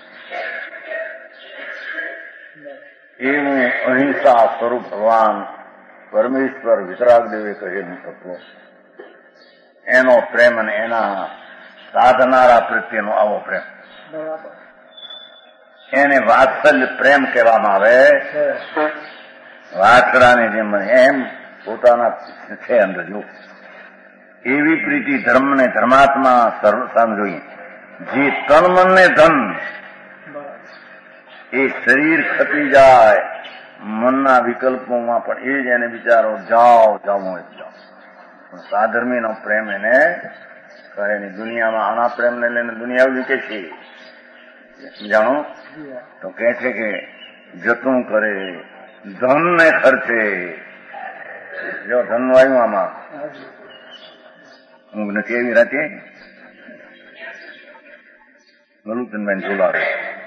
એવું અહિંસા સ્વરૂપ ભગવાન પરમેશ્વર વિતરાગદેવે કહેલું તત્વ એનો પ્રેમ અને એના સાધનારા પ્રત્યેનો આવો પ્રેમ એને વાત્સલ્ય પ્રેમ કહેવામાં આવે. વાછડાને જેમ એમ પોતાના છે અંદર જો એવી પ્રીતિ ધર્મને ધર્માત્મા સર્વસામ જોઈએ જે તન મન ને ધન એ શરીર ખપી જાય મનના વિકલ્પોમાં પણ એ જ એને બિચારો જાઓ જાઓ જાઓ પણ સાધર્મીનો પ્રેમ એને કહે નહીં. દુનિયામાં આના પ્રેમને લઈને દુનિયા એવું કે છે જાણો તો કે છે કે જતું કરે ધનને ખર્ચે જો ધન આવ્યું આમાં હું નથી એવી રાતે મલુતનબેન જોલાવે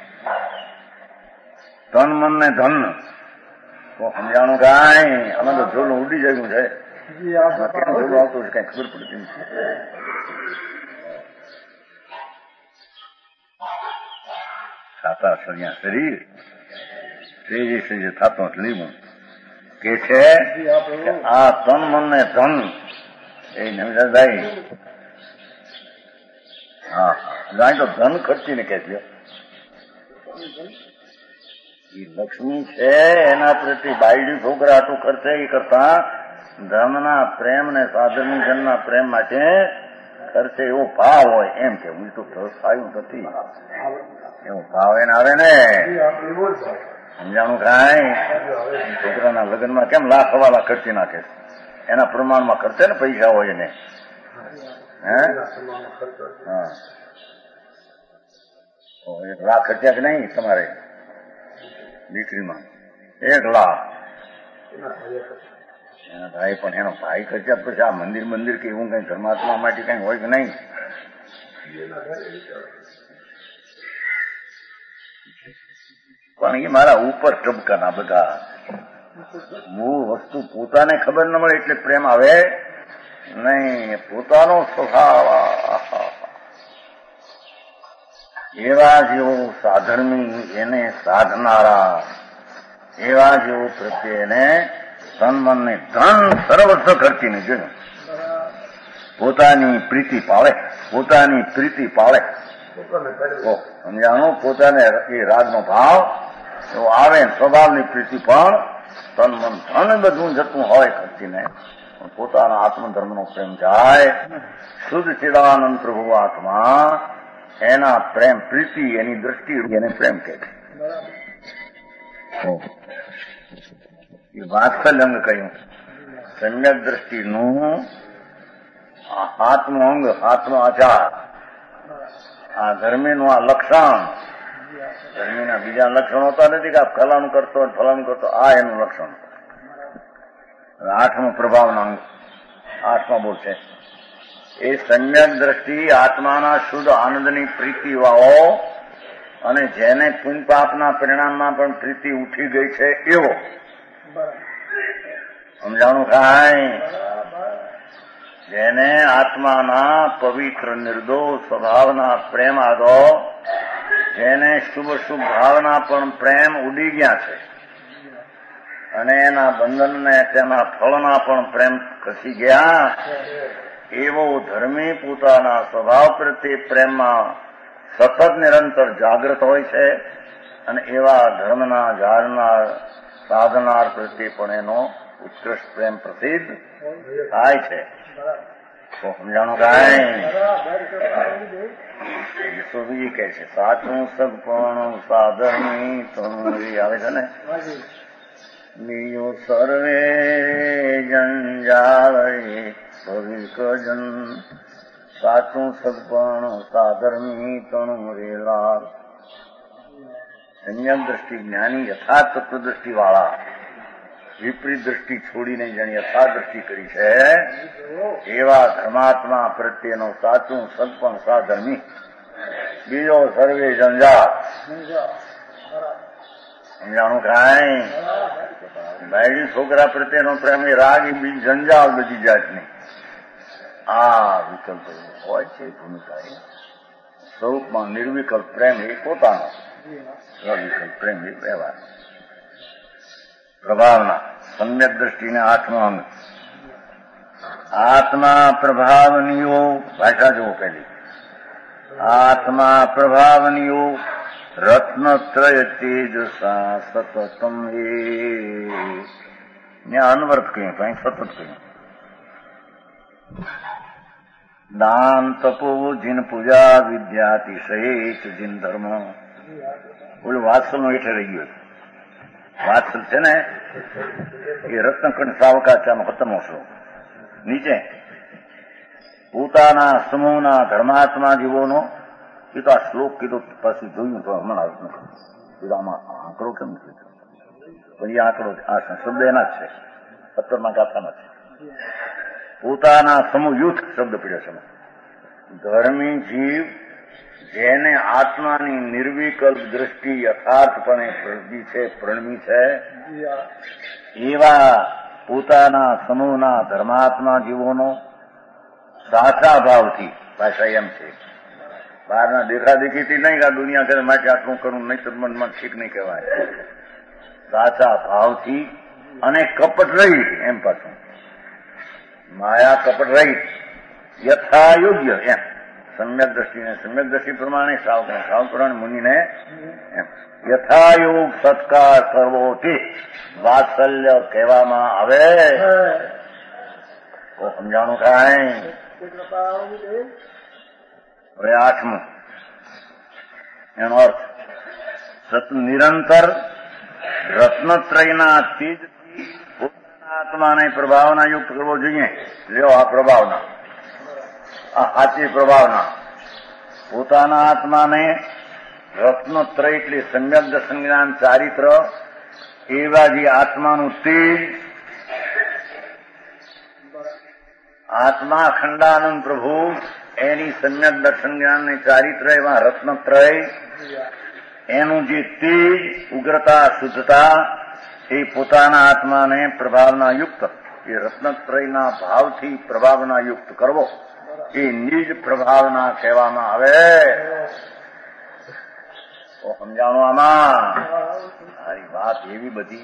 તન મન ને ધન તો સમજાણું કાંઈ અમે તો ઝોલું ઉડી જયું છે ઝોલું આવતું છે કઈ ખબર પડતી નથી. સાતા સળિયા શરીર સેજે સેજે થતો જ લેવું કે છે આ તન મન ને ધન એ નમિદાસભાઈ હા ગાય તો ધન ખર્ચીને કે છે લક્ષ્મી છે એના પ્રત્યે બાયડી છોકરા આટલું ખર્ચે એ કરતા ધર્મના પ્રેમ ને સાધનની જનના પ્રેમ માટે ખર્ચે એવો ભાવ હોય એમ કે હું તો થયું નથી એવો ભાવ એને આવે ને સમજાણું કાંઈ છોકરાના લગ્નમાં કેમ લાખ હવાલા ખર્ચી નાખે એના પ્રમાણમાં ખર્ચે ને પૈસા હોય એને હે હા એક લાખ ખર્ચ્યા કે નહીં તમારે દીકરીમાં એક લાખ એના ભાઈ પણ એનો ભાઈ ખર્ચ્યા પછી આ મંદિર મંદિર કે એવું કઈ ધર્માત્મા માટે કઈ હોય કે નહીં પણ એ મારા ઉપર ટબકાના બધા મૂળ વસ્તુ પોતાને ખબર ન મળે એટલે પ્રેમ આવે નહીં પોતાનો સ્વભાવ એવા જેવો સાધર્મી એને સાધનારા એવા જેવો પ્રત્યે એને તન મનને ધન સર્વસ્વ ખર્ચીને જોયું પોતાની પ્રીતિ પાળે પોતાની પ્રીતિ પાળે સમજાણું પોતાને એ રાગનો ભાવ એવો આવે સ્વભાવની પ્રીતિ પણ તન મન ધન બધું જતું હોય ખર્ચીને પોતાના આત્મધર્મનો પ્રેમ જાય શુદ્ધ ચિદાનંદ પ્રભુ આત્મા એના પ્રેમ પ્રીતિ એની દ્રષ્ટિ એને પ્રેમ કહે છે એ વાત્સલ્યંગ કહ્યું સમ્યક દ્રષ્ટિનું હાથનું અંગ હાથનો આચાર આ ધર્મીનું આ લક્ષણ ધર્મીના બીજા લક્ષણ હોતા નથી કે આ ફલાણું કરતો ફલાણું કરતો આ એનું લક્ષણ આઠમો પ્રભાવનો અંગ આઠમા બોલ છે એ સમ્યક દ્રષ્ટિ આત્માના શુદ્ધ આનંદની પ્રીતિ વાળો અને જેને પુણ્ય પાપના પરિણામમાં પણ પ્રીતિ ઉઠી ગઈ છે એવો સમજાણું કાંઈ જેને આત્માના પવિત્ર નિર્દોષ સ્વભાવના પ્રેમ આગો જેને શુભ શુભ ભાવના પણ પ્રેમ ઉડી ગયા છે અને એના બંધનને તેના ફળના પણ પ્રેમ ખસી ગયા એવો ધર્મી પોતાના સ્વભાવ પ્રત્યે પ્રેમમાં સતત નિરંતર જાગૃત હોય છે અને એવા ધર્મના જાળનાર સાધનાર પ્રત્યે પણ એનો ઉત્કૃષ્ટ પ્રેમ પ્રસિદ્ધ થાય છે તો સમજાણું કાંઈ યશોજી કહે છે સાચું સગપણ સાધર્મી તમરી આવે છે ને નિયો સર્વે જંજાળ ભવિક જન સાચું સગપણ સાધર્મી તણું રેલા સંયમ દ્રષ્ટિ જ્ઞાની યથાર્થ તત્વ દ્રષ્ટિ વાળા વિપરીત દ્રષ્ટિ છોડીને જેને યથાર્થ દ્રષ્ટિ કરી છે એવા ધર્માત્મા પ્રત્યેનો સાચું સગપણ સાધર્મી બીજો સર્વે જંજાળ સમજાણું કાંઈ બાયડી છોકરા પ્રત્યેનો પ્રેમ એ રાગ એ બીજી જંજાળ બધી જાતની આ વિકલ્પ હોય છે ભૂમિકા એ સ્વરૂપમાં નિર્વિકલ્પ પ્રેમ એ પોતાનો અવિકલ્પ પ્રેમ એ વ્યવહાર પ્રભાવના સમ્યક દ્રષ્ટિને આઠમો અંગ આત્મા પ્રભાવનીઓ ભાષા જુઓ પેલી આત્મા પ્રભાવનીઓ રત્નત્રય તેજસા સતતમ એ અનવર્ત કહ્યું કઈ સતત કહ્યું દાન તપો જીન પૂજા વિદ્યાતિશય જીન ધર્મ ઓલું વાત્સલ નું હેઠે રહી ગયું વાત્સલ છે ને એ રત્નખંડ સાવકાચાનો ખતરનો શ્લોક નીચે પોતાના સમૂહના ધર્માત્મા જીવોનો એ તો આ શ્લોક કીધો પછી જોયું તો હમણાં કીધું આમાં આંકડો કેમ કીધો પછી આંકડો આ શબ્દ એના જ છે પત્તરમાં ગાથામાં છે પોતાના સમૂહ યુથ શબ્દ પીડ્યો છે ધર્મી જીવ જેને આત્માની નિર્વિકલ્પ દ્રષ્ટિ યથાર્થપણે પ્રગટી છે પ્રણમી છે એવા પોતાના સમૂહના ધર્માત્મા જીવોનો સાચા ભાવથી ભાષા એમ છે બહારના દેખાદેખીથી નહીં આ દુનિયા કરે માટે આટલું કરવું નહીં તો મનમાં ઠીક નહીં કહેવાય સાચા ભાવથી અને કપટ રહિત એમ પાછું માયા કપટ રહિત યથા યોગ્ય એમ સમ્યક દ્રષ્ટિને સમ્યક દ્રષ્ટિ પ્રમાણે સાવધાન સાવકરણ મુનિને એમ યથાયોગ સત્કાર કરવો તે વાત્સલ્ય કહેવામાં આવે તો સમજાણું થાય. હવે આઠમું એનો અર્થ સત નિરંતર રત્નત્રયના તેજથી પોતાના આત્માને પ્રભાવના યુક્ત કરવો જોઈએ. લ્યો આ પ્રભાવના આ સાચી પ્રભાવના પોતાના આત્માને રત્નત્રય એટલે સમ્યક દર્શન જ્ઞાન ચારિત્ર એવા જે આત્માનું તેજ આત્મા અખંડાનંદ પ્રભુ એની સમ્યક દર્શન જ્ઞાન ને ચારિત્ર એવા રત્નત્રય એનું જે તેજ ઉગ્રતા શુદ્ધતા એ પોતાના આત્માને પ્રભાવના યુક્ત એ રત્નત્રયના ભાવથી પ્રભાવના યુક્ત કરવો એ નિજ પ્રભાવના કહેવામાં આવે. તો સમજાણું આમાં મારી વાત એવી બધી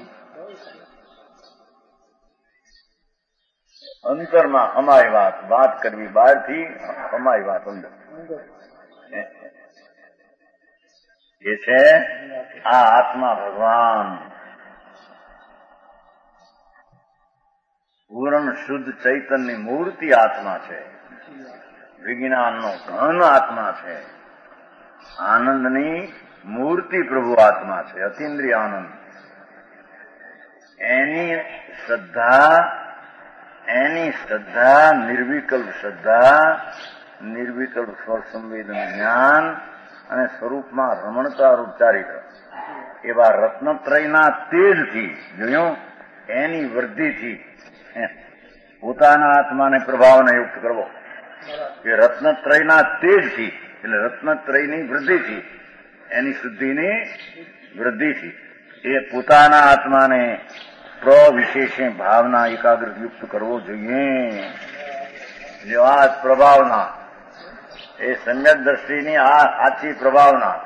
અંતરમાં અમારી વાત વાત કરવી બહારથી અમારી વાત અંદર એ છે આ આત્મા ભગવાન પૂર્ણ શુદ્ધ ચૈતન્ય મૂર્તિ આત્મા છે. વિજ્ઞાનનો ઘન આત્મા છે. આનંદની મૂર્તિ પ્રભુ આત્મા છે. અતિન્દ્રિય આનંદ એની શ્રદ્ધા એની શ્રદ્ધા નિર્વિકલ્પ શ્રદ્ધા નિર્વિકલ્પ સ્વસંવેદન જ્ઞાન અને સ્વરૂપમાં રમણતા રૂપ ચારિત્ર એવા રત્નત્રયના તેજથી જોયું એની વૃદ્ધિથી પોતાના આત્માને પ્રભાવને યુક્ત કરવો. એ રત્નત્રયના તેજથી એટલે રત્નત્રયની વૃદ્ધિથી એની શુદ્ધિની વૃદ્ધિથી એ પોતાના આત્માને પ્રવિશેષે ભાવના એકાગ્ર યુક્ત કરવો જોઈએ. જો આ પ્રભાવના એ સમ્યક દ્રષ્ટિની આ સાચી પ્રભાવના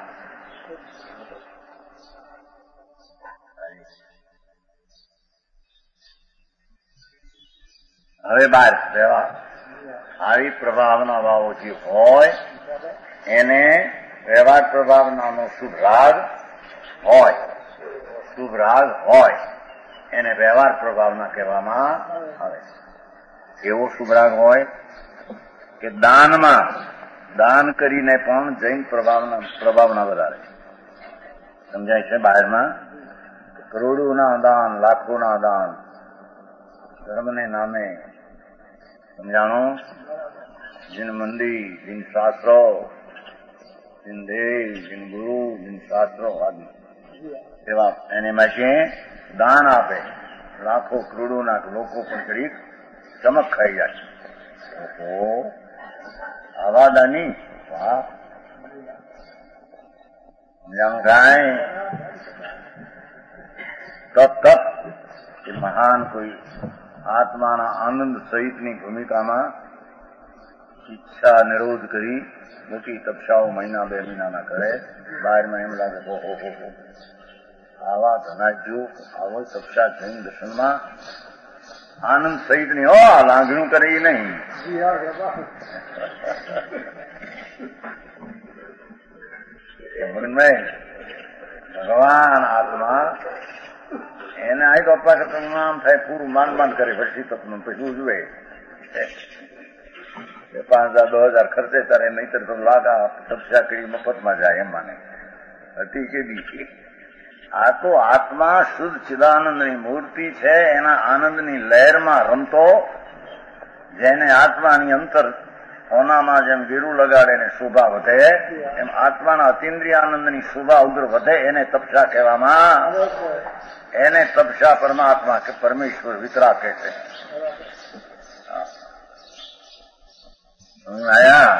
હવે બાર વ્યવહાર આવી પ્રભાવના વાળો જે હોય એને વ્યવહાર પ્રભાવનાનો શુભ રાગ હોય શુભ રાગ હોય એને વ્યવહાર પ્રભાવના કહેવામાં આવે. એવો શુભ રાગ હોય કે દાનમાં દાન કરીને પણ જૈન પ્રભાવના પ્રભાવના વધારે સમજાય છે. બહારમાં કરોડોના દાન લાખોના દાન ધર્મને નામે સમજાણો जिन मंदिर जिन शास्त्रों जिन देव जिन गुरु जिन शास्त्रों आदि એવા એને માટે દાન આપે લાખો કરોડોના લોકો પણ ઘડીક ચમક ખાઈ જાય. ઓહો આવા દાની વાહ સમજાણું થાય. તપ તપ એ મહાન કોઈ આત્માના આનંદ સહિતની ભૂમિકામાં ઈચ્છા નિરોધ કરી મોટી તપસ્યાઓ મહિના બે મહિનાના કરે. બહારમાં એમ લાગે હો હો હો આવા ધનાજ્યો આવો તપસ્યા જૈન દર્શનમાં આનંદ સહિતની હો લાગણું કરે એ નહીં. ભગવાન આત્મા એને આ તો અપા કરતા નામ થાય પૂરું માન માન કરે પછી તપનું પછી ઉજવે પાંચ હજાર દસ હજાર ખર્ચે તારે નહીતર તો લાગા તપસ્યા કરી મફતમાં જાય એમ માને હતી કે બીજી. આ તો આત્મા શુદ્ધ ચિદાનંદની મૂર્તિ છે. એના આનંદની લહેરમાં રમતો જેને આત્માની અંતર હોનામાં જેમ ગીરું લગાડે ને શોભા વધે એમ આત્માના અતિન્દ્રિય આનંદની શોભા ઉગ્ર વધે એને તપસ્યા કહેવામાં એને તપસ્યા પરમાત્મા કે પરમેશ્વર વિતરા કહે છે. આયા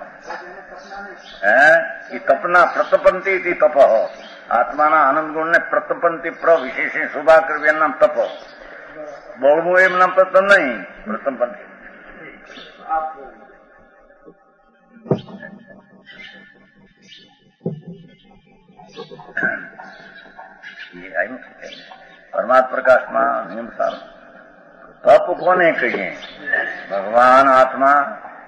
હે એ તપના પ્રતપંતી થી તપ આત્માના આનંદ ગુણ ને પ્રતપંતી પ્ર વિશેષ શોભા કરવી એમ નામ તપ. બહુ એમ નામ તપ નહીં પ્રતપંતી. પરમાત્મ પ્રકાશમાં નિયમ સારો. તપ કોને કહીએ? ભગવાન આત્મા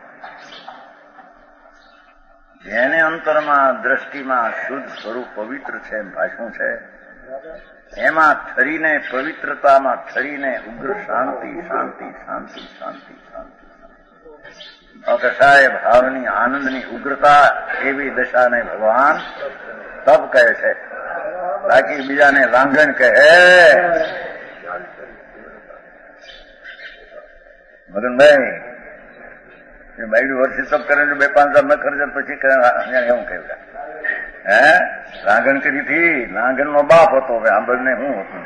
જેને અંતરમાં દ્રષ્ટિમાં શુદ્ધ સ્વરૂપ પવિત્ર છે એમ ભાષણ છે, એમાં ઠરીને પવિત્રતામાં ઠરીને ઉગ્ર શાંતિ શાંતિ શાંતિ શાંતિ શાંતિ અકસાય ભાવની આનંદની ઉગ્રતા એવી દશાને ભગવાન તપ કહે છે. બાકી બીજાને લાંઘન કહે. મગનભાઈ બાયડું વર્ષે તપ કરે બે પાંચ હજાર ન ખર્ચે પછી એવું કહ્યું હે લાંઘન કરી હતી. લાંઘન નો બાપ હતો. હવે આંબળને શું હતું?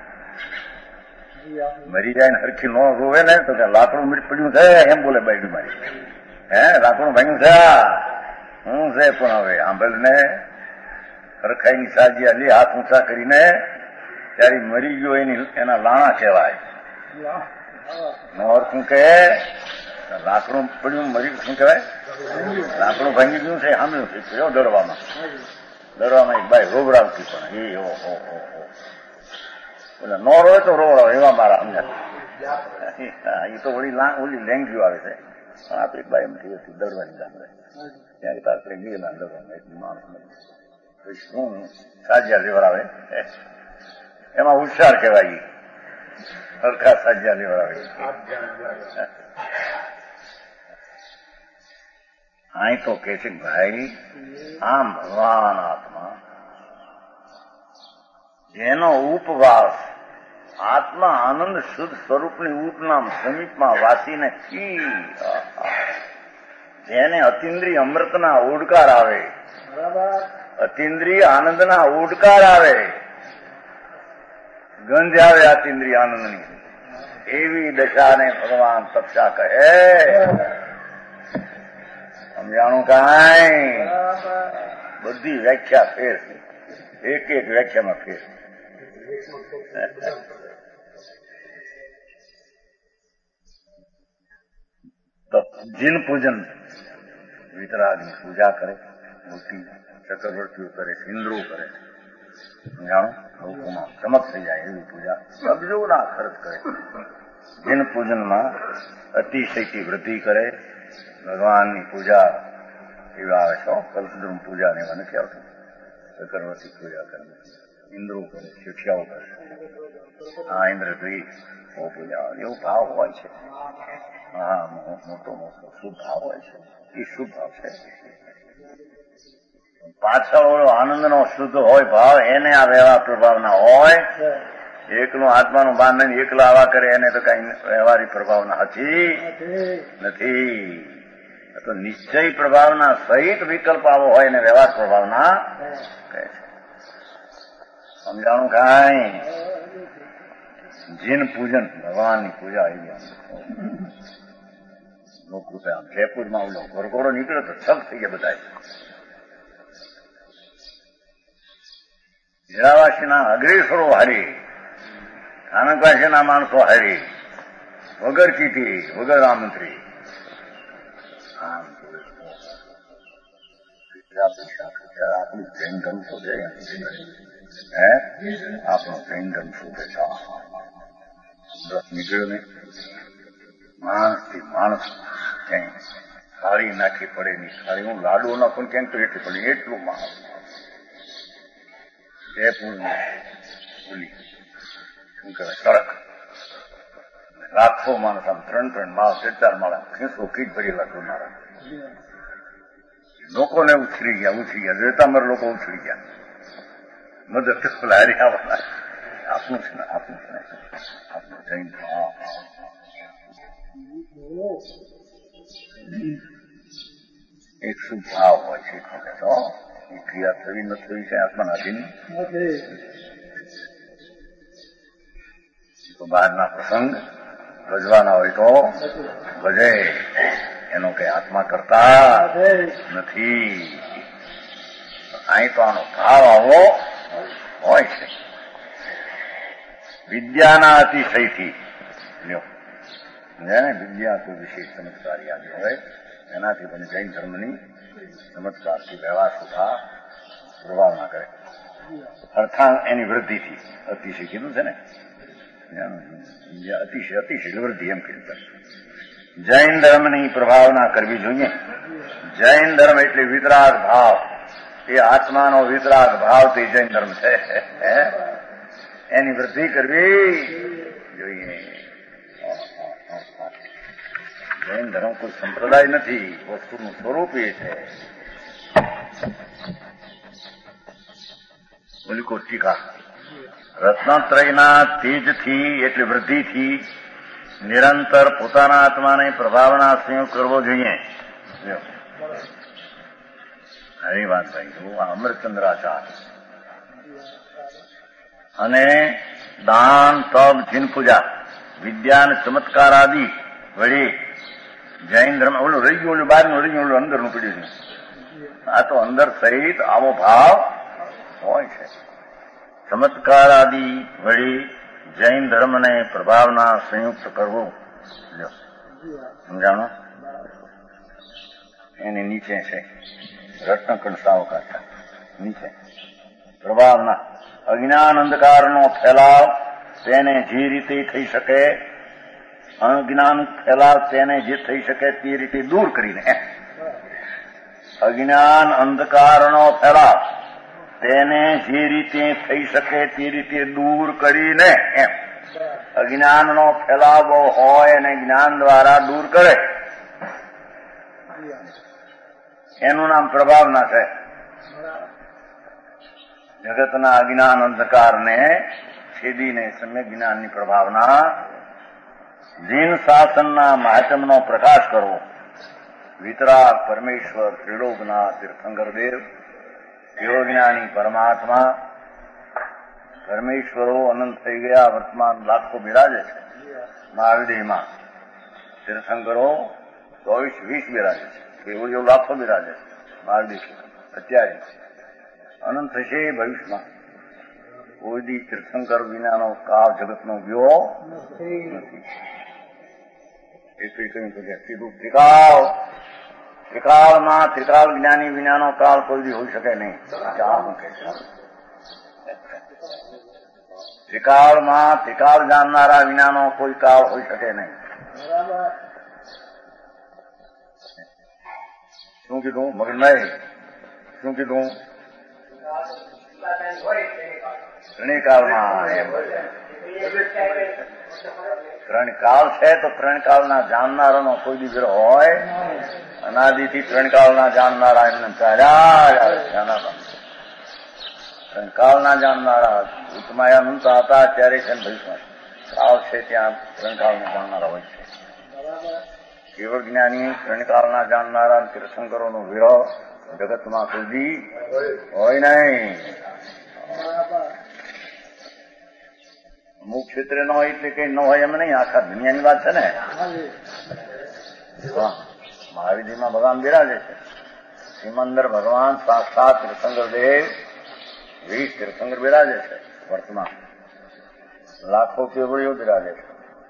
મરી જાય ને હરખી ન રોવે ને તો કે લાકડું મીઠ પડ્યું છે એમ બોલે બાયડું મારી. હે લાકડું ભાંગ્યું છે હું છે પણ હવે આંબળને હરખાઈની સાજી આલી હાથ ઊંચા કરીને ત્યારે મરી ગયો એની એના લાણા કહેવાય. નો અર્થ શું કહે? લાકડું પડ્યું મરી શું કહેવાય? લાકડું ભાંગી ગયું છે સાંભળ્યું છે કયો દરવામાં દરવામાં એક બાઈ રોવડાવતી પણ એ હો હો હો એટલે નો રોય તો રોવડાવ એવા મારા સમજ્યા. એ તો વળી ઓલી લેંગ્યું આવે છે. પણ આ તો એક બાઈ એમથી હતી દરવાની ગામડે ત્યાં તારે ગયેલા દરવામાં એક માણસ શું સાજ્યા લેવડાવે એમાં હોશિયાર કહેવાય. સરખા સાજ્યા લેવડાવે. અહીં તો કે છે ભાઈ આમ ભગવાન આત્મા જેનો ઉપવાસ આત્મા આનંદ શુદ્ધ સ્વરૂપની ઉપના સમીપમાં વાસીને જેને અતિન્દ્રિય અમૃતના ઓડકાર આવે, અતિન્દ્રિય આનંદના ઓડકાર આવે, ગંધ આવે અતિન્દ્રિય આનંદની, એવી દશાને ભગવાન તપસ્યા કહે. સમજાણું કાંઈ? બધી વ્યાખ્યા ફેર, એક એક વ્યાખ્યામાં ફેર. જીન પૂજન વિતરાગની પૂજા કરે, મૂર્તિ ચક્રવર્તીઓ કરે, સિંદરો કરે. સમજાણું? લોકોમાં ચમક થઈ જાય એવી પૂજા અબજો ના ખર્ચ કરે. જીન પૂજનમાં અતિશયથી વૃદ્ધિ કરે. ભગવાનની પૂજા એવા આવે છે. કલ્પદ્રુમ પૂજા ને એવા નથી આવતું. ચક્રવર્તી પૂજા કરે, ઇન્દ્રો કરે, શિક્ષાઓ કરે. હા ઇન્દ્રદ્વી બહુ પૂજા એવો ભાવ હોય છે. હા મોટો મોટો શુભ ભાવ હોય છે. એ શુભ ભાવ છે. પાછળ ઓળો આનંદનો શુદ્ધ હોય ભાવ એને આ વ્યવહાર પ્રભાવના હોય. એકલું આત્માનું બાંધન એકલા આવા કરે એને તો કઈ વ્યવહારિક પ્રભાવના હતી નથી. તો નિશ્ચય પ્રભાવના સહિત વિકલ્પ આવો હોય ને વ્યવહાર પ્રભાવના કહે છે. સમજાણું કાંઈ? જીન પૂજન ભગવાનની પૂજા આવી લોકરૂપે આમ જયપુરમાં ઓલો ઘરઘોડો નીકળ્યો તો છક થઈ ગયા બધા. હીરાવાસીના અગ્રેસરો હારી, સ્થાનકવાસીના માણસો હારી, વગર ચીઠી વગર આમંત્રી. આમ આપણું પ્રેમ ગમતું છે હે આપણું પ્રેમ ગમતું છે. નીકળ્યો ને માણસથી માણસ ક્યાંય ખારી નાખી પડે નહીં. ખારી હું લાડુ નાખું ક્યાંક તો એટલી પડે એટલું માણસ. જયપુર બોલી શું કહેવાય સડક લાખો માણસ આમ ત્રણ ત્રણ માણસ ચાર માળા ખીસો ખીચ ભરેલા જોનારા લોકોને ઉછળી ગયા ઉછળી ગયા જોતા મારા લોકો ઉછળી ગયા. મદદ હારી આવવાના આપણું છે ને આપણું છે આપણું જૈન એક શુભ ભાવ હોય છે. એ ક્રિયા થવી ન થવી છે આત્માના અધીન. તો બહારના પ્રસંગ ભજવાના હોય તો ભજે, એનો કઈ આત્મા કરતા નથી. અહીં તો આનો ભાવ આવો હોય છે. વિદ્યાના અતિશયથી ને વિદ્યા તો વિશેષ ચમત્કારી આવી હોય એનાથી પણ જૈન ધર્મની ચમત્કારથી વ્યવહાર સુધા પ્રભાવના કરે. અર્થાંત એની વૃદ્ધિથી. અતિશય કીધું છે ને, અતિશય અતિશય એટલે વૃદ્ધિ એમ કીધું. જૈન ધર્મની પ્રભાવના કરવી જોઈએ. જૈન ધર્મ એટલે વિતરાગ ભાવ, એ આત્માનો વિતરાગ ભાવ તે જૈન ધર્મ છે. એની વૃદ્ધિ કરવી જોઈએ. જૈન ધર્મ કોઈ સંપ્રદાય નથી, વસ્તુનું સ્વરૂપ એ છે. બોલી કો ટીકા રત્નત્રયના તેજથી એટલે વૃદ્ધિથી નિરંતર પોતાના આત્માને પ્રભાવના સંયોગ કરવો જોઈએ. હરી વાત ભાઈ, હું અમરચંદ્રાચાર્ય. અને દાન, તપ, જીન પૂજા, વિદ્યા અને ચમત્કાર આદિ વળી જૈન ધર્મ ઓલું રહી ગયું, ઓલું બહારનું રહી ગયું, ઓલું અંદરનું પીડ્યું છે. આ તો અંદર સહિત આવો ભાવ હોય છે. ચમત્કાર આદિ વળી જૈન ધર્મને પ્રભાવના સંયુક્ત કરવું. સમજાણો? એની નીચે છે રત્ન કણસાઓ કાઢતા નીચે પ્રભાવના અજ્ઞાન અંધકારનો ફેલાવ તેને જે રીતે થઈ શકે, અજ્ઞાન ફેલાવ તેને જે થઈ શકે તે રીતે દૂર કરીને, અજ્ઞાન અંધકારનો ફેલાવ તેને જે રીતે થઈ શકે તે રીતે દૂર કરીને, એમ અજ્ઞાનનો ફેલાવ બહુ હોય અને જ્ઞાન દ્વારા દૂર કરે, એનું નામ પ્રભાવના છે. જગતના અજ્ઞાન અંધકારને છેદીને સમ્યક જ્ઞાનની પ્રભાવના, જીન શાસનના મહાત્મનો પ્રકાશ કરવો. વિતરાગ પરમેશ્વર ત્રિલોકનાથ તીર્થંકર દેવ એવો જ્ઞાની પરમાત્મા, પરમેશ્વરો અનંત થઈ ગયા, વર્તમાન લાખો બિરાજે છે મહાવિદેયમાં. તીર્થંકરો ચોવીસ વીસ બિરાજે છે, એવું એવું લાખો બિરાજે છે મહાવિદેય અત્યારે. અનંત થશે ભવિષ્યમાં. કોઈ દી તીર્થંકર વિનાનો કાળ જગતનો ગયો નથી. એટલું કહ્યું સીધું ત્રિકાળ, ત્રિકાળમાં ત્રિકાળ જ્ઞાની વિનાનો કાળ કોઈ દી હોઈ શકે નહીં. ત્રિકાળમાં ત્રિકાળ જાણનારા વિનાનો કોઈ કાળ હોઈ શકે નહીં. શું કીધું મગનભાઈ? શું કીધું? ત્રણેય કાળમાં એમ ત્રણ કાળ છે તો ત્રણ કાળના જાણનારાનો કોઈ દી વિરોહ હોય? અનાદિથી ત્રણ કાળના જાણનારા એમને ચાલ્યા. ત્રણ કાળના જાણનારા ઉત્માયાનંદ હતા ત્યારે છે ભવિષ્ય કાળ છે ત્યાં ત્રણ કાળના જાણનારા હોય છે. કેવળ જ્ઞાની ત્રણ કાળના જાણનારા તીર્થંકરોનો વિરોહ જગતમાં કોઈ દી હોય નહીં. અમુક ક્ષેત્રે ન હોય એટલે કઈ ન હોય એમ નહીં, આખા દુનિયાની વાત છે ને. મહાવિધિમાં ભગવાન બિરાજે છે. સિમંદર ભગવાન સાક્ષાત તીર્થંકર દેવ વીસ તીર્થંકર બિરાજે છે. વર્તમાન લાખો કેવળીઓ બિરાજે છે.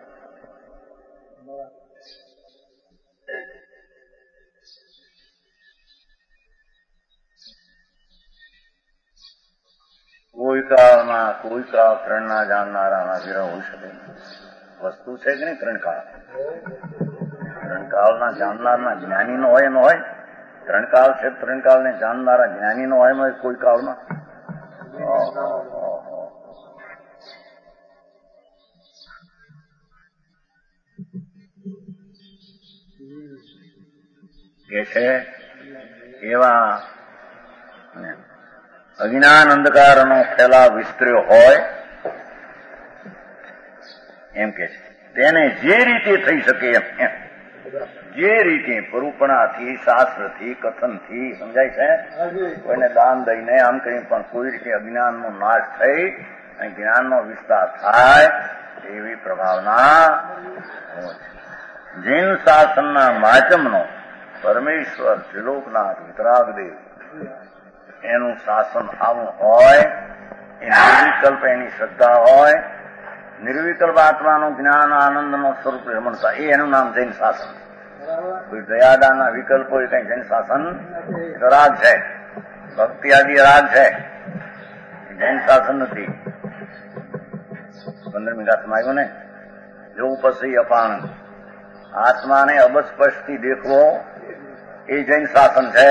કોઈ કાળમાં કોઈ કાળ ત્રણના જાણનારાના વિરહ હોઈ શકે. વસ્તુ છે કે નહીં ત્રણ કાળ? ત્રણ કાળના જાણનારના જ્ઞાની નો હોય એમ હોય. ત્રણ કાળ છે, ત્રણ કાળને જાણનારા જ્ઞાની નો હોય એમ કોઈ કાળમાં. કે છે એવા અજ્ઞાન અંધકારનો ફેલાવ વિસ્તર્યો હોય એમ કે છે. તેને જે રીતે થઈ શકે એમ એમ જે રીતે પરૂપણાથી, શાસ્ત્રથી, કથનથી સમજાય છે. કોઈને દાન દઈને આમ કરી પણ કોઈ રીતે અજ્ઞાનનો નાશ થઈ અને જ્ઞાનનો વિસ્તાર થાય એવી પ્રભાવના હોય. જીન શાસનના માચમનો પરમેશ્વર ત્રિલોકનાથ વિતરાગદેવ એનું શાસન આવું હોય, એ નિર્વિકલ્પ એની શ્રદ્ધા હોય, નિર્વિકલ્પ આત્માનું જ્ઞાન આનંદનો સ્વરૂપ રમણતા, એ એનું નામ જૈન શાસન. કોઈ દયાદાના વિકલ્પ હોય કઈ જૈન શાસન તો રાગ છે, ભક્તિ આદિ રાગ છે. જૈન શાસન નથી. પંદરમી ગાથમાં આવ્યું ને, જોવું પછી અપાણ આત્માને અબસ્પષ્ટથી દેખવો એ જૈન શાસન છે.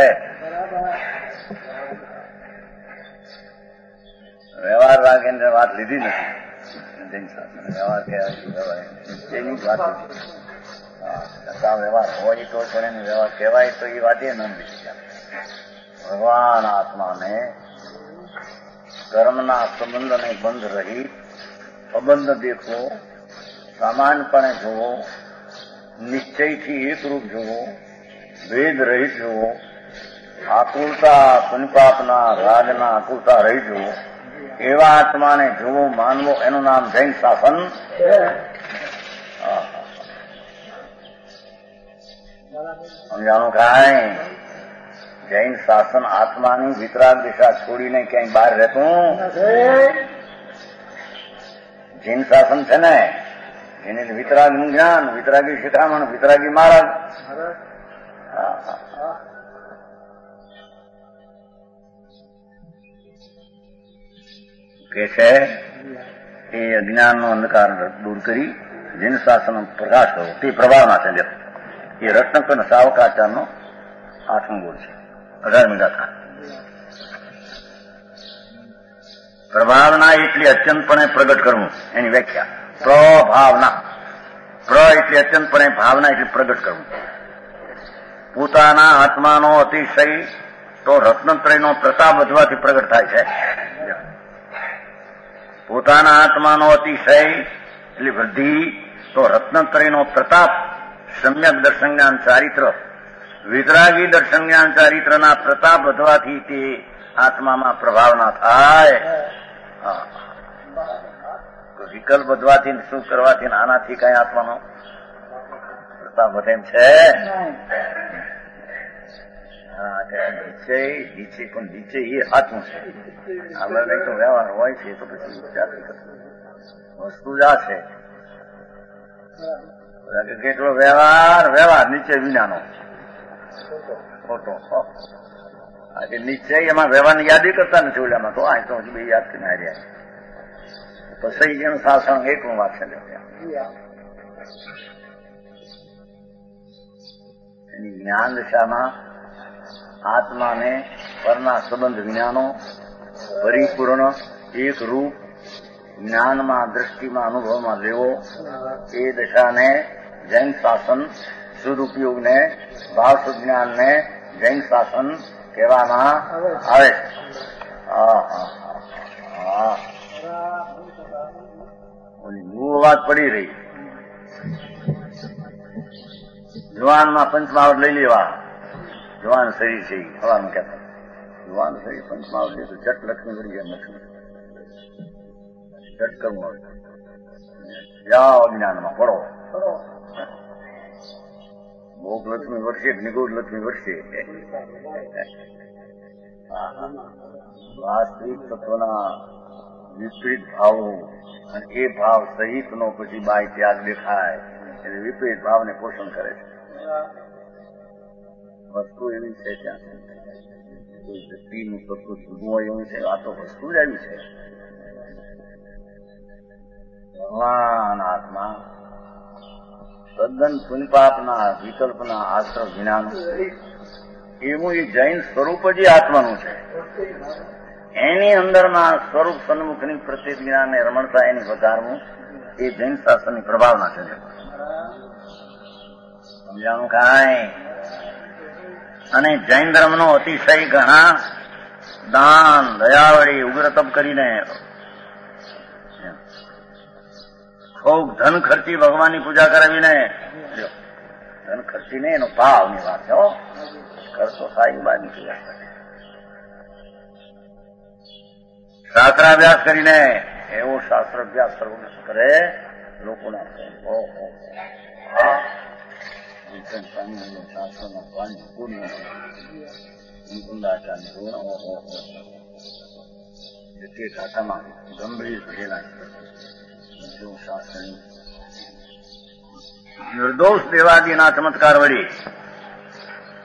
વ્યવહાર રાગેન્દ્ર વાત લીધી નથી. જૈન શાસન વ્યવહાર કહેવાય એની જ વાત વ્યવહાર હોય તો પણ એને વ્યવહાર કહેવાય તો એ વાત એ ન લીધી. ભગવાન આત્માને કર્મના સંબંધને બંધ રહી અબંધ દેખવો, સામાન્યપણે જોવો, નિશ્ચયથી એકરૂપ જોવો, ભેદ રહિત જોવો, આકુલતા પુનપાપના રાગના આકુલતા રહી જોવો, એવા આત્માને જોવો માનવો, એનું નામ જૈન શાસન. સમજાણું કાંઈ? જૈન શાસન આત્માની વિતરાગ દિશા છોડીને ક્યાંય બહાર રહેતું. જૈન શાસન છે ને એને વિતરાગનું જ્ઞાન, વિતરાગી શિખામણ, વિતરાગી મહારાજ. કે છે એ અજ્ઞાનનો અંધકાર દૂર કરી જૈન શાસન પ્રકાશ કરવો તે પ્રભાવના છે. એ રત્નકર સાવકાચારનો આઠમો બોલ છે. અઢારમી ગાથા. પ્રભાવના એટલે અત્યંતપણે પ્રગટ કરવું, એની વ્યાખ્યા પ્રભાવના. પ્ર એટલે અત્યંતપણે, ભાવના એટલે પ્રગટ કરવું. પોતાના આત્માનો અતિશય તો રત્નત્રયનો પ્રતાપ વધવાથી પ્રગટ થાય છે. પોતાના આત્માનો અતિશય એટલે વૃદ્ધિ તો રત્નત્રયનો પ્રતાપ, સમ્યક દર્શન જ્ઞાન ચારિત્ર, વિતરાગી દર્શન જ્ઞાન ચારિત્રના પ્રતાપ વધવાથી તે આત્મામાં પ્રભાવના થાય. વિકલ્પ વધવાથી, શું કરવાથી, આનાથી કઈ આત્માનો પ્રતાપ વધે એમ છે? નીચે નીચે પણ નીચે એ સાચું છે. આપણે કઈ તો વ્યવહાર હોય છે તો પછી વસ્તુ જ આ છે. કેટલો વ્યવહાર વ્યવહાર નીચે વિનાનો ખોટો. નીચે એમાં વ્યવહારની યાદી કરતા નથી. ઓલામાં તો આ તો બે યાદ કરીને હાર્યા. પછી જેનું શાસન એકનું વાત છે. એની જ્ઞાન દિશામાં આત્માને પરના સંબંધ વિનાનો પરિપૂર્ણ એક રૂપ જ્ઞાનમાં, દ્રષ્ટિમાં, અનુભવમાં લેવો, એ દશાને જૈન શાસન, સદુપયોગને, ભાવ સુજ્ઞાનને જૈન શાસન કહેવામાં આવે. મૂળ વાત પડી રહી. જુવાનમાં પંચમાવટ લઈ લેવા. જુવાન શરીર છે હવાનું કહેતા. જુવાન શરીર પંચમાવટ લે તો જટ લક્ષ્મી કરી ગયા. લક્ષ્મી જટ કરવું આવે. જાઓ અજ્ઞાનમાં પડો. ભોગ લક્ષ્મી વર્ષે, નિગોઢ લક્ષ્મી વર્ષે. વાસ્તવિક તત્વના વિપરીત ભાવો અને એ ભાવ સહિતનો પછી બાય ત્યાગ દેખાય એટલે વિપરીત ભાવને પોષણ કરે છે. વસ્તુ એવી છે ત્યાં કોઈ વ્યક્તિનું તત્વ જુદું હોય એવું છે. આ તો વસ્તુ જ આવી છે. ભગવાન આત્મા તદ્દન પુનપાપના વિકલ્પના આશ્રમ વિનાનું એવું એ જૈન સ્વરૂપ જ આત્માનું છે. એની અંદરમાં સ્વરૂપ સન્મુખની પ્રત્યેક જ્ઞાનને રમણતા એની વધારવું એ જૈન શાસ્ત્રની પ્રભાવના છે. સમજાણું કાંઈ? અને જૈન ધર્મનો અતિશય ઘણા દાન, દયાવળી, ઉગ્ર તપ કરીને ખૂબ ધન ખર્ચી ભગવાનની પૂજા કરાવીને, ધન ખર્ચીને એનો ભાવની વાત છે. ખર્ચો થાય બાની પૂજા કરે. શાસ્ત્રાભ્યાસ કરીને એવો શાસ્ત્ર અભ્યાસ કરવો કરે લોકોના શાસ્ત્રના પાણી પૂર્ણ તે ખાતામાં ગંભીર ભરેલા શાસ્ત્રની નિર્દોષ દેવાદીના ચમત્કાર વળી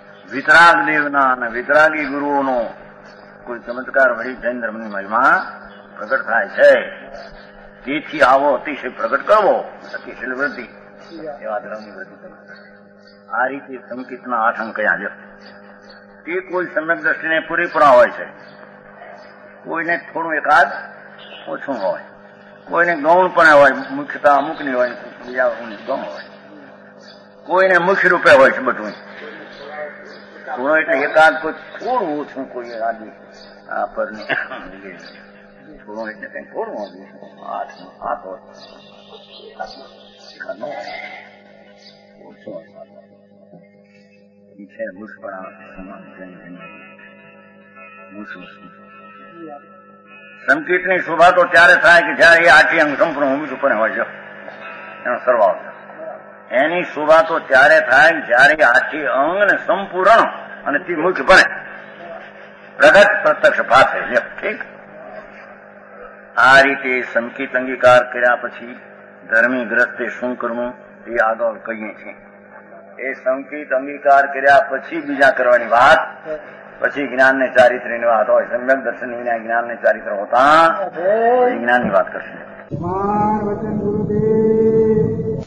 વિતરાગ દેવના અને વિતરાગી ગુરુઓનો કોઈ ચમત્કાર વળી જૈન ધર્મની મહિમા પ્રગટ થાય છે. તેથી આવો અતિશય પ્રગટ કરવો, અતિશય વૃદ્ધિ એવા ધર્મની વૃદ્ધિ કરવી. આ રીતે સંકિતના આઠ અંક કયા છે. તે કોઈ સમ્યક દ્રષ્ટિને પૂરેપૂરા હોય છે, કોઈને થોડું એકાદ ઓછું હોય, કોઈને ગૌણ પણ હોય, મુખ્યતા અમુકની હોય, બીજા ગૌણ હોય, કોઈને મુખ્ય રૂપે હોય છે બધું. થોડો એટલે એકાદ કોઈ થોડું ઓછું, કોઈ આદમી આ પર થોડું એટલે કઈ થોડું આઠ હાથ હોય છે મુસ પણ સમાન સંકેતની શોભા તો ત્યારે થાય કે જયારે એ આઠી અંગ સંપૂર્ણ ઊંઘ ઉપર હોય છે, એનો સરવાળો. એની શોભા તો ત્યારે થાય જયારે આઠી અંગ ને સંપૂર્ણ અને તે મુખ્ય બને પ્રગટ પ્રત્યક્ષ ભાષે. ઠીક. આ રીતે સંકેત અંગીકાર કર્યા પછી ધર્મી ગ્રસ્તે શું કરવું એ આગળ કહીએ છીએ. એ સંકેત અંગીકાર કર્યા પછી બીજા કરવાની વાત, પછી જ્ઞાન ને ચારિત્ર ની વાત હોય. સમ્યક દર્શન વિના જ્ઞાન ને ચારિત્ર હોતા જ્ઞાન ની વાત કરશે.